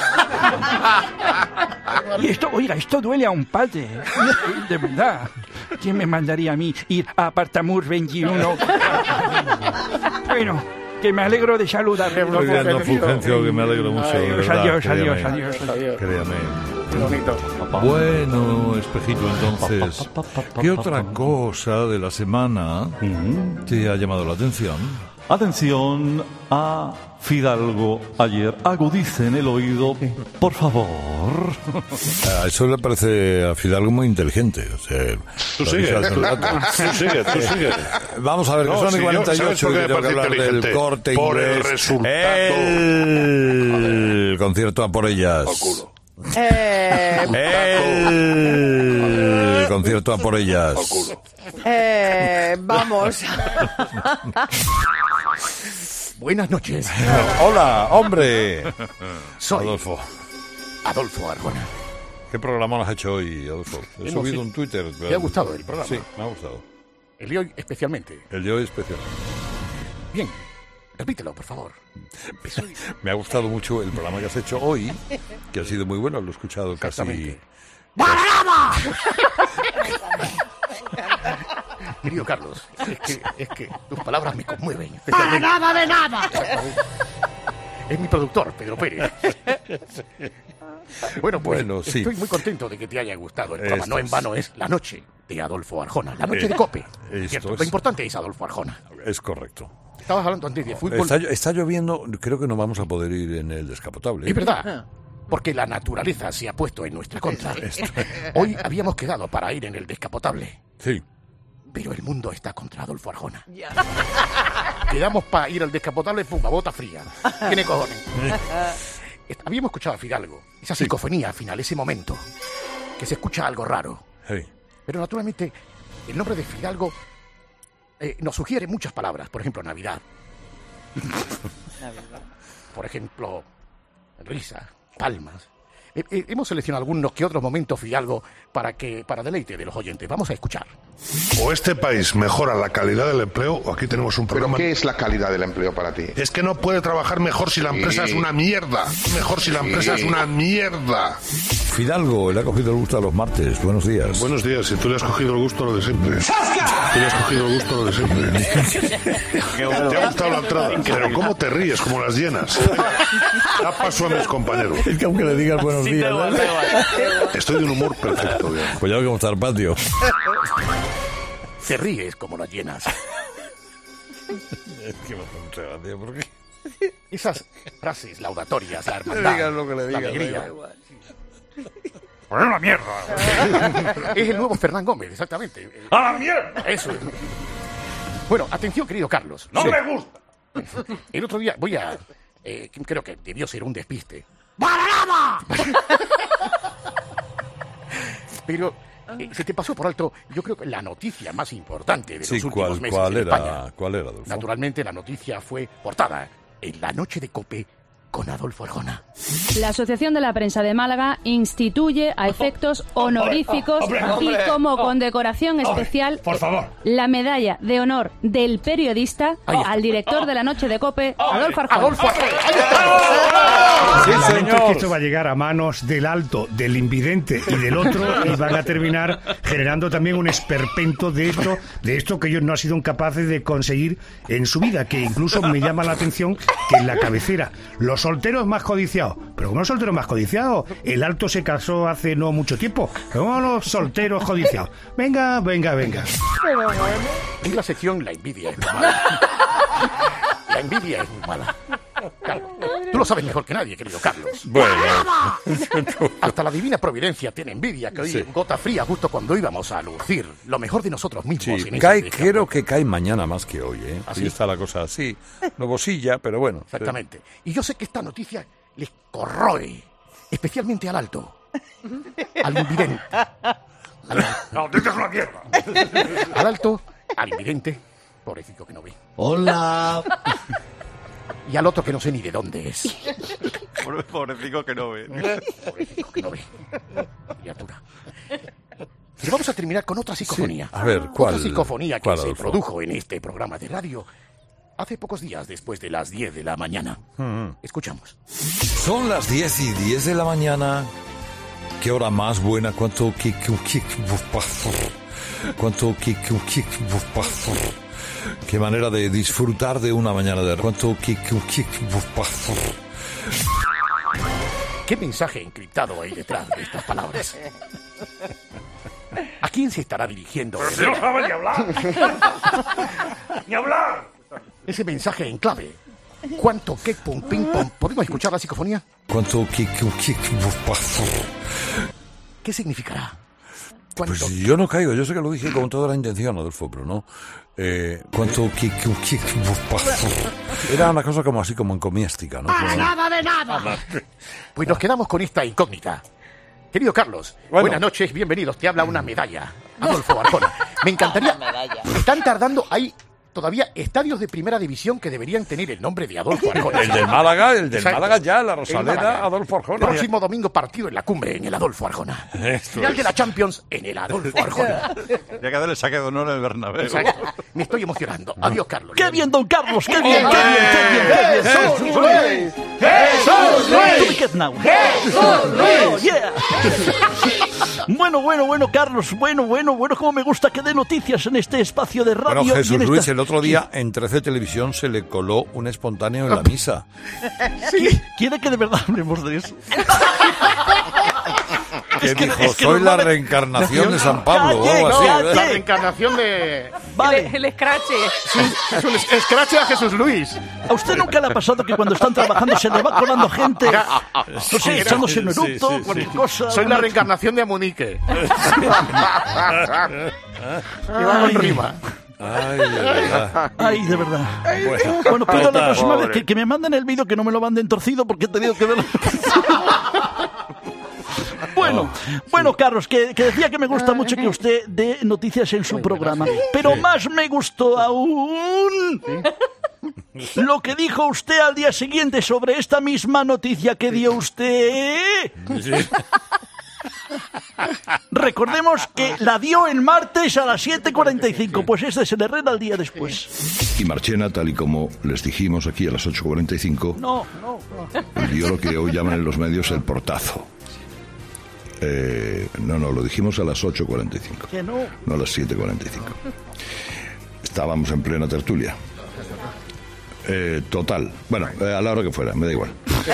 Speaker 8: Y esto, oiga, esto duele a un padre. De verdad. ¿Quién me mandaría a mí ir a Apartamur veintiuno? Bueno, que me alegro de saludarle.
Speaker 3: Muy bien, don Fulgencio, que me alegro mucho.
Speaker 8: Adiós,
Speaker 3: verdad,
Speaker 8: adiós,
Speaker 3: créame,
Speaker 8: adiós, adiós, adiós.
Speaker 3: Créame.
Speaker 4: Qué bonito.
Speaker 3: Bueno, espejito, entonces, ¿qué otra cosa de la semana te ha llamado la atención?
Speaker 10: Atención a Fidalgo ayer. Agudice en el oído, por favor.
Speaker 3: A eso le parece a Fidalgo muy inteligente. O sea,
Speaker 11: tú sigue, tú, tú sigue, tú sigue.
Speaker 3: Vamos a ver,
Speaker 11: no,
Speaker 3: que son
Speaker 11: si
Speaker 3: y cuarenta y ocho y tengo que hablar del Corte Inglés.
Speaker 11: Por el resultado.
Speaker 3: El, el concierto a por ellas.
Speaker 15: Eh,
Speaker 3: el concierto a por ellas.
Speaker 15: Eh, vamos.
Speaker 4: Buenas noches.
Speaker 3: Hola, hombre.
Speaker 4: Soy
Speaker 3: Adolfo.
Speaker 4: Adolfo Arbona.
Speaker 3: ¿Qué programa has hecho hoy, Adolfo? He
Speaker 4: Hemos
Speaker 3: subido
Speaker 4: hecho-
Speaker 3: un Twitter.
Speaker 4: ¿Te ha gustado el programa?
Speaker 3: Sí, me ha gustado.
Speaker 4: El de hoy especialmente.
Speaker 3: El de hoy especialmente.
Speaker 4: Bien, repítelo, por favor.
Speaker 3: Me ha gustado mucho el programa que has hecho hoy, que ha sido muy bueno, lo he escuchado casi...
Speaker 4: ¡Barama! Querido Carlos, es que, es que tus palabras me conmueven.
Speaker 16: ¡Para nada de nada!
Speaker 4: Es mi productor, Pedro Pérez. Bueno, pues
Speaker 3: Bueno, sí.
Speaker 4: estoy muy contento de que te haya gustado el programa.
Speaker 3: Esto
Speaker 4: No en
Speaker 3: es-
Speaker 4: vano es La Noche de Adolfo Arjona. La Noche
Speaker 3: Eh,
Speaker 4: de Cope.
Speaker 3: esto
Speaker 4: ¿Cierto?
Speaker 3: es-
Speaker 4: Lo importante es Adolfo Arjona.
Speaker 3: Es correcto.
Speaker 4: Estabas hablando antes de fútbol.
Speaker 3: Está, está lloviendo, creo que no vamos a poder ir en el descapotable.
Speaker 4: Es verdad. Porque la naturaleza se ha puesto en nuestra contra. Hoy habíamos quedado para ir en el descapotable.
Speaker 3: Sí.
Speaker 4: Pero el mundo está contra Adolfo Arjona. Quedamos para ir al descapotable, pum, a bota fría. ¿Tiene cojones? Est- Habíamos escuchado a Fidalgo, esa psicofonía al final, ese momento, que se escucha algo raro.
Speaker 3: Sí.
Speaker 4: Pero naturalmente, el nombre de Fidalgo eh, nos sugiere muchas palabras. Por ejemplo, Navidad. Por ejemplo, risa, palmas. Eh, eh, hemos seleccionado algunos que otros momentos Fidalgo para que para deleite de los oyentes. Vamos a escuchar.
Speaker 17: O este país mejora la calidad del empleo, o aquí tenemos un programa...
Speaker 18: ¿Qué es la calidad del empleo para ti?
Speaker 17: Es que no puede trabajar mejor si la empresa
Speaker 18: Sí.
Speaker 17: es una mierda. Mejor si la
Speaker 18: Sí.
Speaker 17: empresa es una mierda.
Speaker 3: Fidalgo, le ha cogido el gusto a los martes. Buenos días.
Speaker 17: Buenos días, si tú le has cogido el gusto a lo de siempre. Tú le has cogido el gusto a lo de siempre. Te ha gustado la entrada, pero ¿cómo te ríes como las llenas? Ya pasó a mis compañeros.
Speaker 3: Es que aunque le digas buenos días... ¿no?
Speaker 17: Estoy de un humor perfecto, bien.
Speaker 3: Pues ya vamos a estar patio.
Speaker 4: Te ríes como las llenas.
Speaker 3: Es que me hace mucha gracia, porque...
Speaker 4: Esas frases laudatorias, la
Speaker 3: Le
Speaker 4: hermandad,
Speaker 3: digas lo que le
Speaker 4: la
Speaker 3: digas,
Speaker 4: alegría.
Speaker 3: da igual.
Speaker 4: ¡A la mierda! Es el nuevo Fernán Gómez, exactamente.
Speaker 17: ¡A la mierda!
Speaker 4: Eso es. Bueno, atención, querido Carlos.
Speaker 17: ¡No
Speaker 4: Sí.
Speaker 17: me gusta!
Speaker 4: El otro día voy a... eh, creo que debió ser un despiste.
Speaker 16: ¡Para
Speaker 4: Pero eh, se te pasó por alto, yo creo que la noticia más importante de
Speaker 3: Sí,
Speaker 4: los últimos
Speaker 3: ¿cuál,
Speaker 4: meses
Speaker 3: cuál
Speaker 4: en
Speaker 3: era?
Speaker 4: España.
Speaker 3: ¿Cuál era, Adolfo?
Speaker 4: Naturalmente, la noticia fue portada en La Noche de Cope con Adolfo Arjona.
Speaker 19: La Asociación de la Prensa de Málaga instituye a efectos honoríficos
Speaker 16: hombre, hombre.
Speaker 19: y como condecoración especial
Speaker 16: por favor.
Speaker 19: la medalla de honor del periodista al director de La Noche de Cope, Adolfo Arjona.
Speaker 4: Adolfo Arjona.
Speaker 20: Sí, Lamento que esto va a llegar a manos del alto, del invidente y del otro y van a terminar generando también un esperpento de esto, de esto que ellos no han sido capaces de conseguir en su vida, que incluso me llama la atención que en la cabecera, los solteros más codiciados. Pero ¿cómo los solteros más codiciados? El alto se casó hace no mucho tiempo. ¿Cómo los solteros codiciados? Venga, venga, venga.
Speaker 4: En la sección La envidia es muy mala. La envidia es muy mala. Carlos, tú lo sabes mejor que nadie, querido Carlos.
Speaker 3: Bueno.
Speaker 4: Hasta la divina providencia tiene envidia, que hoy
Speaker 3: Sí.
Speaker 4: gota fría justo cuando íbamos a lucir lo mejor de nosotros mismos.
Speaker 3: Sí,
Speaker 4: en ese
Speaker 3: cae,
Speaker 4: descanso.
Speaker 3: creo que cae mañana más que hoy, ¿eh?
Speaker 4: ¿Ah,
Speaker 3: Así
Speaker 4: sí?
Speaker 3: está la cosa así. Nuevosilla, pero bueno.
Speaker 4: Exactamente. Y yo sé que esta noticia les corroe, especialmente al alto, al invidente. Al,
Speaker 17: No, te es una mierda.
Speaker 4: al alto, al invidente, pobrecito que no ve.
Speaker 8: Hola.
Speaker 4: Y al otro que no sé ni de dónde es.
Speaker 5: Pobrecito que no ve.
Speaker 4: Pobrecito que no ve. Criatura. Pero vamos a terminar con otra psicofonía.
Speaker 3: Sí. A ver, ¿cuál?
Speaker 4: Otra psicofonía que
Speaker 3: ¿Cuál,
Speaker 4: se
Speaker 3: Adolfo?
Speaker 4: produjo en este programa de radio hace pocos días después de las diez de la mañana.
Speaker 3: Mm.
Speaker 4: Escuchamos.
Speaker 3: Son las diez y diez de la mañana. ¿Qué hora más buena? ¿Cuánto kick, kick, ¿Cuánto kick, kick, Qué manera de disfrutar de una mañana de... ¿Cuánto kick, kick,
Speaker 4: ¿Qué mensaje encriptado hay detrás de estas palabras? ¿A quién se estará dirigiendo?
Speaker 17: Pero si no sabe ni hablar. ¡Ni hablar!
Speaker 4: Ese mensaje en clave. ¿Cuánto que pum ping pom? ¿Podemos escuchar la psicofonía?
Speaker 3: ¿Cuánto kick, kick,
Speaker 4: ¿Qué significará? ¿Cuánto?
Speaker 3: Pues yo no caigo, yo sé que lo dije con toda la intención, Adolfo, pero no. Eh, ¿Cuánto kick, kick, Era una cosa como así, como encomiástica, ¿no?
Speaker 16: ¡Para
Speaker 3: Como-
Speaker 16: nada de nada!
Speaker 4: Pues nos quedamos con esta incógnita. Querido Carlos,
Speaker 3: Bueno.
Speaker 4: buenas noches, bienvenidos. Te habla una medalla, Adolfo Arjona. Me encantaría... Están tardando, hay todavía estadios de primera división que deberían tener el nombre de Adolfo Arjona.
Speaker 3: El del Málaga, el del
Speaker 4: Exacto.
Speaker 3: Málaga ya, la
Speaker 4: El
Speaker 3: Rosaleda,
Speaker 4: Málaga.
Speaker 3: Adolfo Arjona.
Speaker 4: Próximo domingo partido en la cumbre en el Adolfo Arjona.
Speaker 3: Esto
Speaker 4: Final
Speaker 3: es.
Speaker 4: de la Champions en el Adolfo Arjona.
Speaker 10: Ya que darle saque de honor al Bernabéu.
Speaker 4: Exacto. Me estoy emocionando. Adiós, Carlos.
Speaker 5: ¡Qué bien, don Carlos! ¡Qué bien, qué bien, qué bien! Qué bien.
Speaker 4: ¡Jesús Luis! ¡Jesús
Speaker 5: To
Speaker 4: Luis!
Speaker 5: be kept now.
Speaker 4: ¡Jesús Luis!
Speaker 5: Yeah. Bueno, bueno, bueno, Carlos, bueno, bueno, bueno, cómo me gusta que dé noticias en este espacio de radio.
Speaker 3: Bueno,
Speaker 5: y
Speaker 3: Jesús
Speaker 5: en esta-
Speaker 3: Luis, el otro día en trece Televisión se le coló un espontáneo en la misa.
Speaker 5: ¿Qui- ¿Quiere que de verdad hablemos de eso?
Speaker 3: Que
Speaker 5: Es que-
Speaker 3: dijo,
Speaker 5: es que
Speaker 3: soy
Speaker 5: nos
Speaker 3: la
Speaker 5: va a-
Speaker 3: reencarnación de San Pablo o
Speaker 5: Calle,
Speaker 3: algo así.
Speaker 5: calle.
Speaker 3: ¿verdad?
Speaker 4: La reencarnación de...
Speaker 5: Vale.
Speaker 15: El, el escrache.
Speaker 4: Es un es- escrache a Jesús Luis.
Speaker 5: ¿A usted nunca le ha pasado que cuando están trabajando se le va colando gente, no sé, echándose un eructo,
Speaker 3: sí, sí,
Speaker 5: cualquier
Speaker 3: sí.
Speaker 5: cosa?
Speaker 4: Soy la reencarnación de Amunique. Y va con rima.
Speaker 3: Ay, de verdad.
Speaker 5: Ay, de verdad.
Speaker 3: Bueno,
Speaker 5: Bueno, pido la
Speaker 3: total.
Speaker 5: próxima vez que, que me manden el vídeo, que no me lo manden torcido porque he tenido que verlo. Bueno, bueno, Carlos, que, que decía que me gusta mucho que usted dé noticias en su programa, pero más me gustó aún lo que dijo usted al día siguiente sobre esta misma noticia que dio usted.
Speaker 3: Sí.
Speaker 5: Recordemos que la dio el martes a las siete cuarenta y cinco, pues este es el Herrera al día después.
Speaker 21: Y Marchena, tal y como les dijimos aquí a las ocho cuarenta y cinco,
Speaker 5: No, no, no.
Speaker 21: dio lo que hoy llaman en los medios el portazo. Eh, no, no, lo dijimos a las ocho cuarenta y cinco,
Speaker 5: Que no.
Speaker 21: no a las siete cuarenta y cinco. Estábamos en plena tertulia. Eh, total. Bueno, eh, a la hora que fuera, me da igual.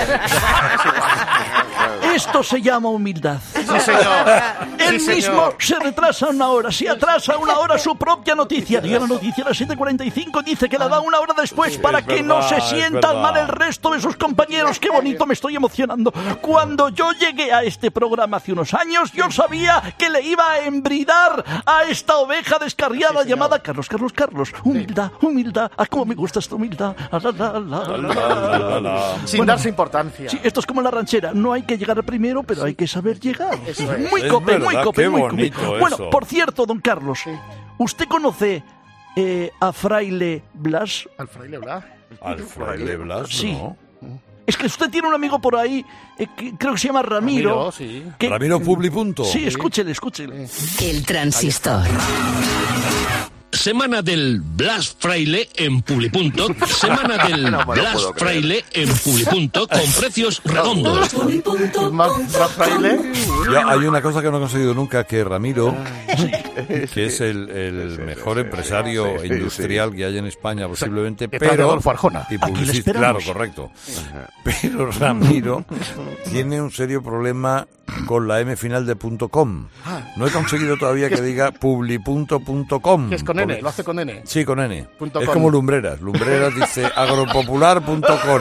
Speaker 5: Esto se llama humildad.
Speaker 4: Sí, señor.
Speaker 5: Él
Speaker 4: Sí,
Speaker 5: mismo
Speaker 4: señor.
Speaker 5: se retrasa una hora, si atrasa una hora su propia noticia. Dio la noticia a las siete cuarenta y cinco, dice que la da una hora después para
Speaker 3: Es
Speaker 5: que no
Speaker 3: verdad,
Speaker 5: se
Speaker 3: es
Speaker 5: sientan
Speaker 3: verdad.
Speaker 5: mal el resto de sus compañeros. Qué bonito, me estoy emocionando. Cuando yo llegué a este programa hace unos años, yo sabía que le iba a embridar a esta oveja descarriada llamada Carlos, Carlos, Carlos. Humildad, humildad. Ah, cómo me gusta esta humildad. Ah, la, la, la, la, la, la.
Speaker 4: Sin
Speaker 5: Bueno,
Speaker 4: darse importancia.
Speaker 5: sí, esto es como la ranchera. No hay que llegar primero, pero hay que saber llegar.
Speaker 4: Eso es.
Speaker 5: Muy
Speaker 3: Es
Speaker 5: cope,
Speaker 3: verdad,
Speaker 5: muy cope,
Speaker 3: qué
Speaker 5: muy
Speaker 3: bonito
Speaker 5: cope. Bueno,
Speaker 3: eso.
Speaker 5: por cierto, don Carlos, ¿usted conoce eh, a Fraile Blas?
Speaker 4: Al fraile Blas.
Speaker 3: Al fraile Blas,
Speaker 5: Sí.
Speaker 3: ¿no?
Speaker 5: Es que usted tiene un amigo por ahí, eh, que creo que se llama Ramiro.
Speaker 4: Ramiro, sí.
Speaker 5: que-
Speaker 3: Ramiro Publi Punto.
Speaker 5: Sí, escúchele, escúchele.
Speaker 1: El transistor.
Speaker 22: Semana del Blas Fraile en Publipunto. Semana del
Speaker 18: No me lo
Speaker 22: Blas
Speaker 18: puedo creer.
Speaker 22: Fraile en Publipunto con precios redondos.
Speaker 4: Más, más fraile.
Speaker 3: Ya, hay una cosa que no he conseguido nunca, que Ramiro, que es el, el mejor empresario
Speaker 18: sí, sí,
Speaker 3: industrial que hay en España posiblemente,
Speaker 4: Detrás de
Speaker 3: pero...
Speaker 4: Adolfo Arjona.
Speaker 3: Y
Speaker 5: Aquí le
Speaker 3: publicista, claro,
Speaker 5: esperamos.
Speaker 3: correcto. Pero Ramiro tiene un serio problema con la M final de punto .com. No he conseguido todavía que diga publipunto punto com.
Speaker 4: Que es con N, lo hace con N.
Speaker 3: Sí, con N.
Speaker 4: Punto
Speaker 3: es
Speaker 4: com.
Speaker 3: como Lumbreras. Lumbreras dice agropopular punto com.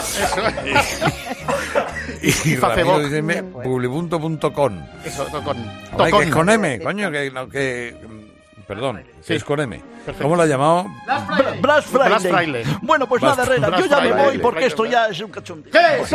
Speaker 3: Y
Speaker 4: Facebook.
Speaker 3: Ramiro dice me- publipunto punto com.
Speaker 4: Eso, to- con.
Speaker 3: Hombre, que es
Speaker 4: tocón.
Speaker 3: con M, coño, que, no, que perdón, que
Speaker 4: Sí.
Speaker 3: es con M.
Speaker 4: Perfecto.
Speaker 3: ¿Cómo la ha llamado?
Speaker 5: Bla- Blas Fraile.
Speaker 4: Blas Fraile.
Speaker 5: Bueno, pues
Speaker 3: Blas-
Speaker 5: nada, Herrera,
Speaker 4: Blas
Speaker 5: yo ya me
Speaker 4: Fraile.
Speaker 5: voy porque esto ya es un cachondeo.
Speaker 4: ¡Jesús!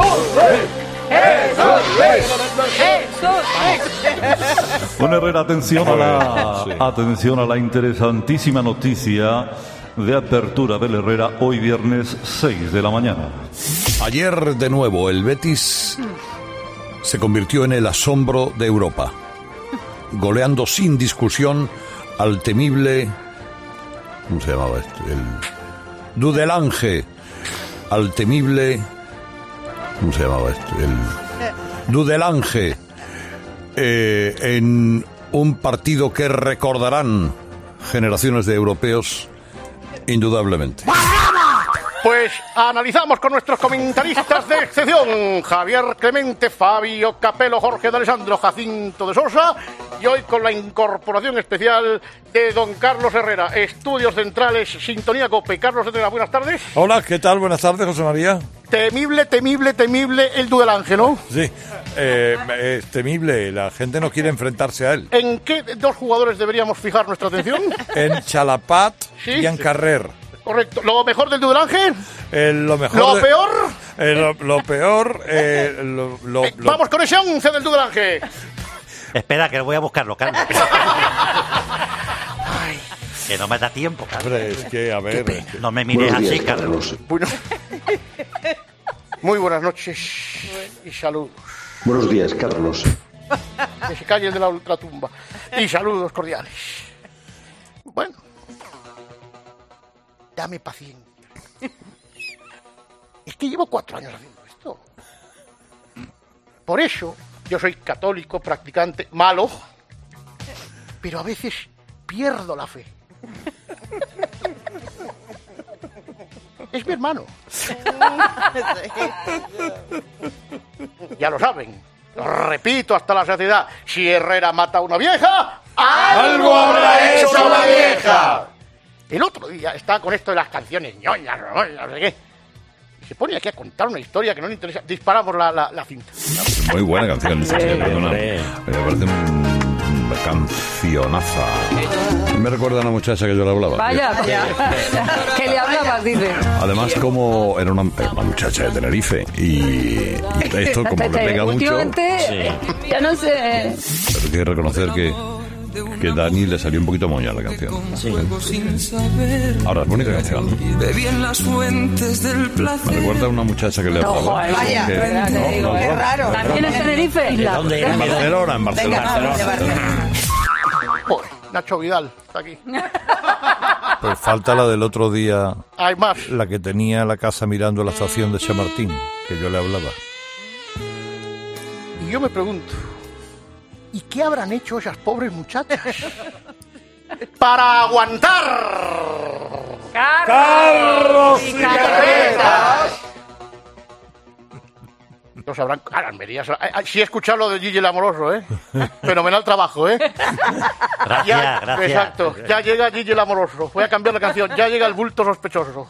Speaker 10: Bueno, Herrera, atención a la, atención a la interesantísima noticia de apertura del Herrera hoy viernes seis de la mañana.
Speaker 3: Ayer de nuevo el Betis se convirtió en el asombro de Europa, goleando sin discusión al temible, ¿cómo se llamaba esto? El Dudelange, al temible, ¿cómo se llamaba esto? El Dudelange, eh, en un partido que recordarán generaciones de europeos indudablemente.
Speaker 4: Pues analizamos con nuestros comentaristas de excepción, Javier Clemente, Fabio Capello, Jorge de Alessandro, Jacinto de Sosa, y hoy con la incorporación especial de don Carlos Herrera, Estudios Centrales, Sintonía Cope. Carlos Herrera, buenas tardes.
Speaker 3: Hola, ¿qué tal? Buenas tardes, José María.
Speaker 4: Temible, temible, temible el Dudelange, ¿no?
Speaker 3: Sí, eh, es temible, la gente no quiere enfrentarse a él.
Speaker 4: ¿En qué dos jugadores deberíamos fijar nuestra atención?
Speaker 3: En Chalapat
Speaker 4: Sí.
Speaker 3: y en Carrer.
Speaker 4: Correcto. ¿Lo mejor del Dudelange?
Speaker 3: Eh, lo mejor
Speaker 4: ¿Lo
Speaker 3: de-
Speaker 4: peor?
Speaker 3: eh, lo, lo peor, eh, lo, lo-
Speaker 4: Eh,
Speaker 3: lo-
Speaker 4: Vamos con ese once del Dudelange.
Speaker 23: Espera, que voy a buscarlo, Carlos.
Speaker 6: Que no me da tiempo, Carlos.
Speaker 3: Hombre, es que, a ver... Es que...
Speaker 6: No me mires
Speaker 3: Buenos
Speaker 6: así,
Speaker 3: días,
Speaker 6: Carlos.
Speaker 4: Bueno. Muy buenas noches y saludos.
Speaker 13: Buenos días, Carlos.
Speaker 4: Que se callen de la ultratumba. Y saludos cordiales. Bueno. Dame paciencia. Es que llevo cuatro años haciendo esto. Por eso, yo soy católico, practicante, malo, pero a veces pierdo la fe. Es mi hermano. Ya lo saben. Lo repito hasta la saciedad. Si Herrera mata a una vieja, ¡algo habrá hecho la vieja! El otro día estaba con esto de las canciones ñoñas, no sé qué. Y se pone aquí a contar una historia que no le interesa. Disparamos la, la, la cinta.
Speaker 3: Muy buena canción. Sí, perdona. Me parece una cancionaza. Me recuerda a una muchacha que yo le hablaba.
Speaker 2: Vaya, vaya. Que le hablabas, dice.
Speaker 3: Además, como era una, una muchacha de Tenerife. Y, y esto, como le pega mucho.
Speaker 2: Últimamente, sí. Ya no sé.
Speaker 3: Pero hay que reconocer que. Que Dani le salió un poquito moña la canción. Sí. Ahora, es bonita canción. Bebí en las fuentes del placer. Me recuerda a una muchacha que le hablaba. No,
Speaker 15: vaya,
Speaker 3: que,
Speaker 15: verdad,
Speaker 3: no,
Speaker 15: te digo,
Speaker 3: no,
Speaker 15: es
Speaker 3: no,
Speaker 15: raro.
Speaker 2: ¿También es Tenerife?
Speaker 6: ¿De dónde era?
Speaker 3: En Barcelona, en Barcelona.
Speaker 15: Venga, Barcelona.
Speaker 4: Joder, Nacho Vidal está aquí.
Speaker 3: Pues falta la del otro día.
Speaker 4: Hay más.
Speaker 3: La que tenía la casa mirando la estación de Chamartín, que yo le hablaba.
Speaker 4: Y yo me pregunto, ¿y qué habrán hecho esas pobres muchachas para aguantar carros y carretas? No sabrán. Ah, Almería. Sí he escuchado lo de Gigi el Amoroso, ¿eh? Fenomenal trabajo, ¿eh?
Speaker 6: Gracias,
Speaker 4: ya,
Speaker 6: gracias.
Speaker 4: Exacto. Ya llega Gigi el Amoroso. Voy a cambiar la canción. Ya llega el bulto sospechoso.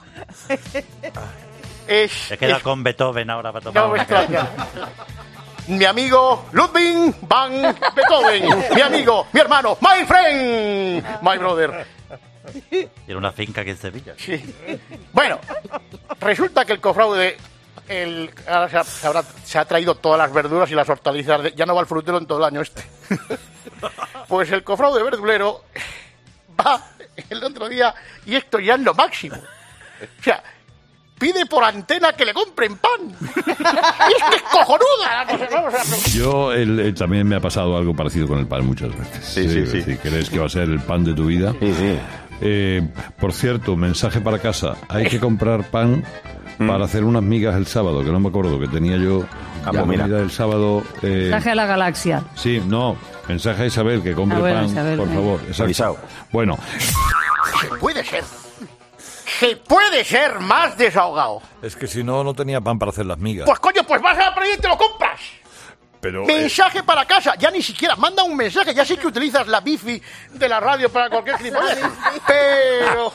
Speaker 4: Es,
Speaker 6: Se queda
Speaker 4: es,
Speaker 6: con Beethoven ahora para tomar
Speaker 4: no me
Speaker 6: una
Speaker 4: extraña. Mi amigo Ludwig van Beethoven. Mi amigo, mi hermano, my friend, my brother.
Speaker 6: Tiene una finca aquí en Sevilla.
Speaker 4: Sí. Bueno, resulta que el cofraude el, ahora se, ha, se, habrá, se ha traído todas las verduras y las hortalizas. De, ya no va al frutero en todo el año este. Pues el cofraude verdulero va el otro día y esto ya es lo máximo. O sea, pide por antena que le compren pan. Y es que es cojonuda la cosa. Vamos a...
Speaker 21: Yo el, el, también me ha pasado algo parecido con el pan muchas veces.
Speaker 7: Sí, sí, sí.
Speaker 21: Si crees que va a ser el pan de tu vida.
Speaker 7: Sí, sí.
Speaker 21: Eh, por cierto, mensaje para casa. Hay que comprar pan mm. para hacer unas migas el sábado, que no me acuerdo, que tenía yo
Speaker 7: ah,
Speaker 21: la
Speaker 7: pues
Speaker 21: comida del sábado. Eh,
Speaker 2: mensaje a la galaxia.
Speaker 21: Sí, no. Mensaje a Isabel, que compre ah, bueno, pan, Isabel, por eh. favor. Exacto. Bueno.
Speaker 4: Se puede ser. Se puede ser más desahogado.
Speaker 3: Es que si no, no tenía pan para hacer las migas.
Speaker 4: Pues coño, pues vas a la playa y te lo compras.
Speaker 3: Pero,
Speaker 4: mensaje
Speaker 3: eh...
Speaker 4: para casa, ya ni siquiera manda un mensaje, ya sé que utilizas la bifi de la radio para cualquier gilipollez, pero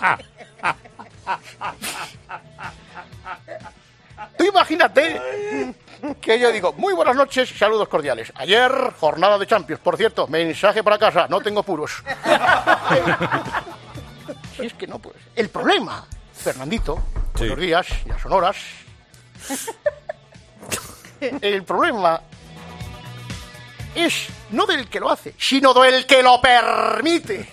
Speaker 4: tú imagínate que yo digo, muy buenas noches, saludos cordiales. Ayer, jornada de Champions, por cierto, mensaje para casa, no tengo puros. Si es que no, pues. El problema, Fernandito, sí. Buenos días, ya son horas. El problema es no del que lo hace, sino del que lo permite.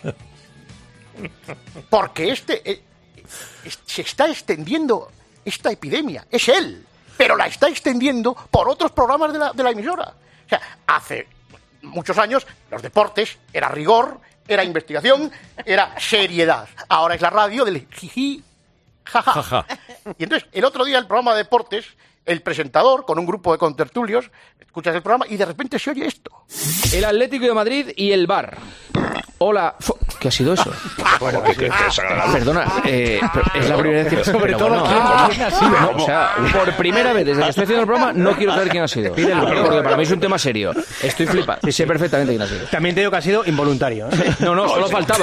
Speaker 4: Porque este eh, se está extendiendo esta epidemia, es él, pero la está extendiendo por otros programas de la, de la emisora. O sea, hace muchos años los deportes era rigor, era investigación, era seriedad. Ahora es la radio del jiji, jaja. Ja, ja. Y entonces, el otro día el programa de deportes, el presentador, con un grupo de contertulios, escuchas el programa y de repente se oye esto.
Speaker 23: El Atlético de Madrid y el V A R. Hola. ¿Qué ha sido eso?
Speaker 17: Bueno, ¿qué, qué, qué es
Speaker 23: Perdona, eh, es la primera vez que...
Speaker 4: Sobre todo,
Speaker 23: bueno,
Speaker 4: ¿quién,
Speaker 23: ¿quién ha sido? No, o sea, por primera vez desde que estoy haciendo el programa no quiero saber quién ha sido. Pídelo, porque para mí es un tema serio. Estoy flipando. Sí, sé perfectamente quién ha sido.
Speaker 7: También te digo que ha sido involuntario, ¿eh?
Speaker 23: No, no, solo faltaba.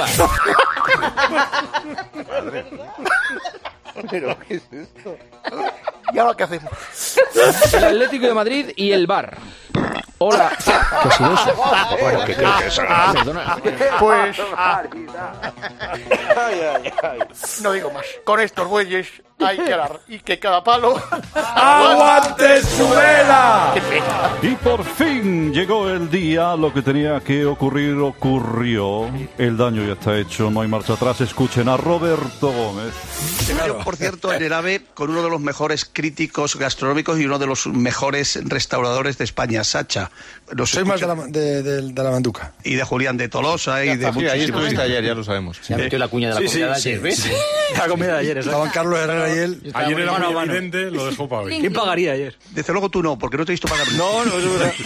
Speaker 4: ¿Pero qué es esto? ¿Y ahora qué hacemos?
Speaker 23: El Atlético de Madrid y el V A R. Hola. ¿Qué ha sido eso?
Speaker 17: Bueno, ¿qué crees que es?
Speaker 23: Perdona.
Speaker 4: Pues... No digo más. Con estos bueyes hay que arar. Y que cada palo...
Speaker 21: ¡Aguante su vela!
Speaker 4: ¡Qué pena!
Speaker 21: Y por
Speaker 10: Por fin llegó el día, lo que tenía que ocurrir ocurrió. El daño ya está hecho, no hay marcha atrás. Escuchen a Roberto Gómez.
Speaker 9: Yo, por cierto, en el AVE con uno de los mejores críticos gastronómicos y uno de los mejores restauradores de España, Sacha. Los
Speaker 12: Soy más de la, de, de, de la Manduca.
Speaker 9: Y de Julián de Tolosa y de
Speaker 12: sí,
Speaker 9: muchísimos.
Speaker 12: ahí estuviste ayer, ya lo sabemos.
Speaker 23: Se ha metido la cuña de la
Speaker 12: Sí,
Speaker 23: comida
Speaker 12: sí,
Speaker 23: de ayer,
Speaker 12: sí,
Speaker 23: ¿ves?
Speaker 12: sí.
Speaker 23: La comida de ayer, exacto.
Speaker 12: Estaban Carlos Herrera y él.
Speaker 17: Ayer era
Speaker 23: mano a
Speaker 17: muy
Speaker 23: mano.
Speaker 17: evidente, lo dejó para hoy.
Speaker 23: ¿Quién pagaría ayer?
Speaker 9: Desde luego tú no, porque no te he visto pagar.
Speaker 12: No, no, eso es verdad.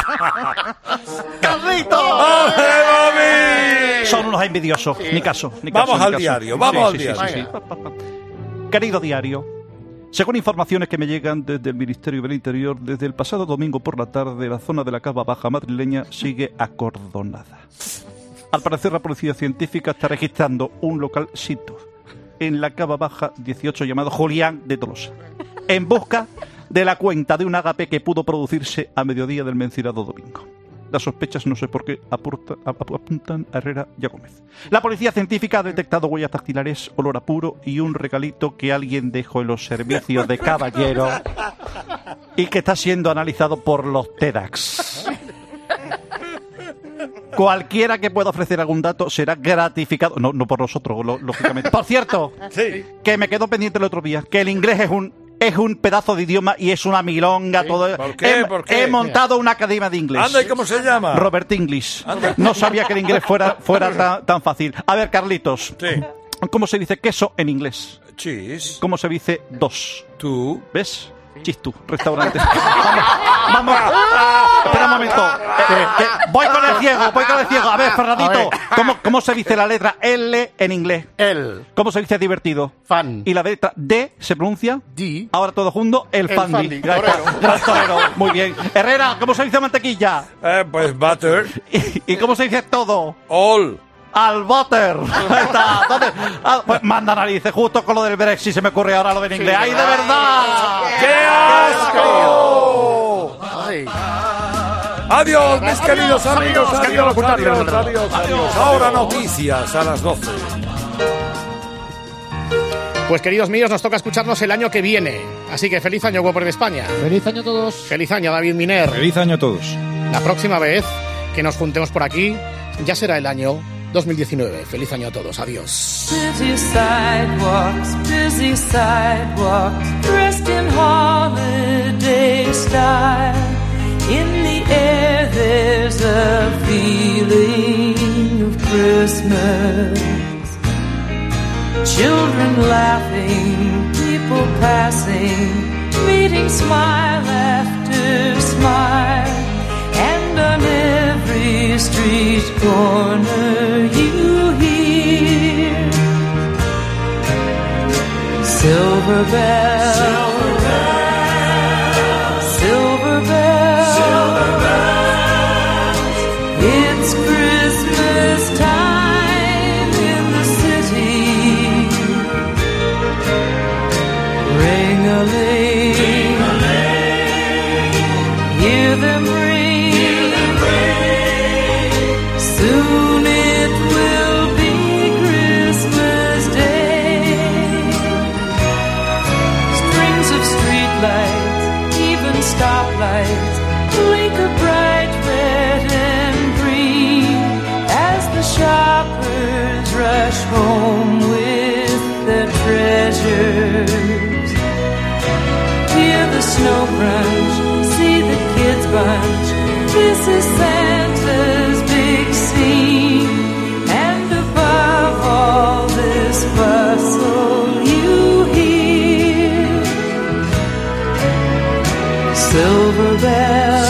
Speaker 5: ¡Carlitos! Son unos envidiosos. Ni caso. Ni caso
Speaker 14: Vamos
Speaker 5: ni
Speaker 14: al
Speaker 5: caso.
Speaker 14: diario, vamos
Speaker 5: Sí,
Speaker 14: al
Speaker 5: sí, sí,
Speaker 14: diario.
Speaker 5: sí, sí. Querido diario, según informaciones que me llegan desde el Ministerio del Interior, desde el pasado domingo por la tarde, la zona de la Cava Baja madrileña sigue acordonada. Al parecer, la policía científica está registrando un local sitio en la Cava Baja dieciocho llamado Julián de Tolosa, en busca de la cuenta de un ágape que pudo producirse a mediodía del mencionado domingo. Las sospechas, no sé por qué, apunta- apuntan a Herrera y a Gómez. La policía científica ha detectado huellas dactilares, olor a puro y un regalito que alguien dejó en los servicios de caballero y que está siendo analizado por los TEDx. Cualquiera que pueda ofrecer algún dato será gratificado. No, no por nosotros, lo- lógicamente. Por cierto, que me quedó pendiente el otro día, que el inglés es un es un pedazo de idioma y es una milonga todo.
Speaker 14: ¿Por qué?
Speaker 5: He,
Speaker 14: ¿Por qué?
Speaker 5: he montado una academia de inglés.
Speaker 14: Anda, ¿y cómo se llama?
Speaker 5: Robert English. No sabía que el inglés fuera, fuera tan, tan fácil. A ver, Carlitos.
Speaker 14: Sí.
Speaker 5: ¿Cómo se dice queso en inglés?
Speaker 14: Cheese.
Speaker 5: ¿Cómo se dice dos?
Speaker 14: Tú.
Speaker 5: ¿Ves? Chistú, restaurante. Vamos, vamos. Espera un momento. Eh, que voy con el ciego, voy con el ciego. A ver, Fernandito,
Speaker 4: A ver.
Speaker 5: ¿cómo, ¿cómo se dice la letra L en inglés?
Speaker 4: El.
Speaker 5: ¿Cómo se dice divertido?
Speaker 4: Fan.
Speaker 5: Y la letra D se pronuncia
Speaker 4: D.
Speaker 5: Ahora todo junto, el,
Speaker 4: El
Speaker 5: fandi.
Speaker 4: fandi,
Speaker 5: Ya está.
Speaker 4: torero.
Speaker 5: Gran torero. Muy bien. Herrera, ¿cómo se dice mantequilla?
Speaker 14: Eh, pues butter.
Speaker 5: ¿Y, y cómo se dice todo?
Speaker 14: All.
Speaker 5: Al butter. Ahí está. ¿Dónde? Ah, pues manda narices. Justo con lo del Brexit se me ocurre ahora lo del inglés. ¡Ay, de verdad!
Speaker 14: ¡Qué asco!
Speaker 4: Ay.
Speaker 14: Adiós, mis queridos
Speaker 4: adiós,
Speaker 14: amigos.
Speaker 4: querido
Speaker 14: Adiós,
Speaker 4: locutorio.
Speaker 14: adiós, adiós, adiós. Ahora noticias a las doce.
Speaker 4: Pues queridos míos, nos toca escucharnos el año que viene. Así que feliz año, Guapo de España.
Speaker 24: Feliz año a todos.
Speaker 4: Feliz año, David Miner.
Speaker 5: Feliz año a todos.
Speaker 4: La próxima vez que nos juntemos por aquí ya será el año dos mil diecinueve. Feliz año a todos. Adiós.
Speaker 25: Busy sidewalks, busy sidewalks, dressed in holiday style. In the air there's a feeling of Christmas. Children laughing, people passing, meeting smile after smile. And on every street corner you hear silver bells, silver bells, silver bells, silver bells. It's Christmas time in the city. Ring-a-ling, ring-a-ling, hear them ring, hear them ring. Soon it will be Christmas Day. Strings of streetlights, even stoplights, blink a bright red and green as the shoppers rush home with their treasures. Hear the snow crunch, see the kids bunch. This is Santa's big scene. And above all this bustle you hear silver bells,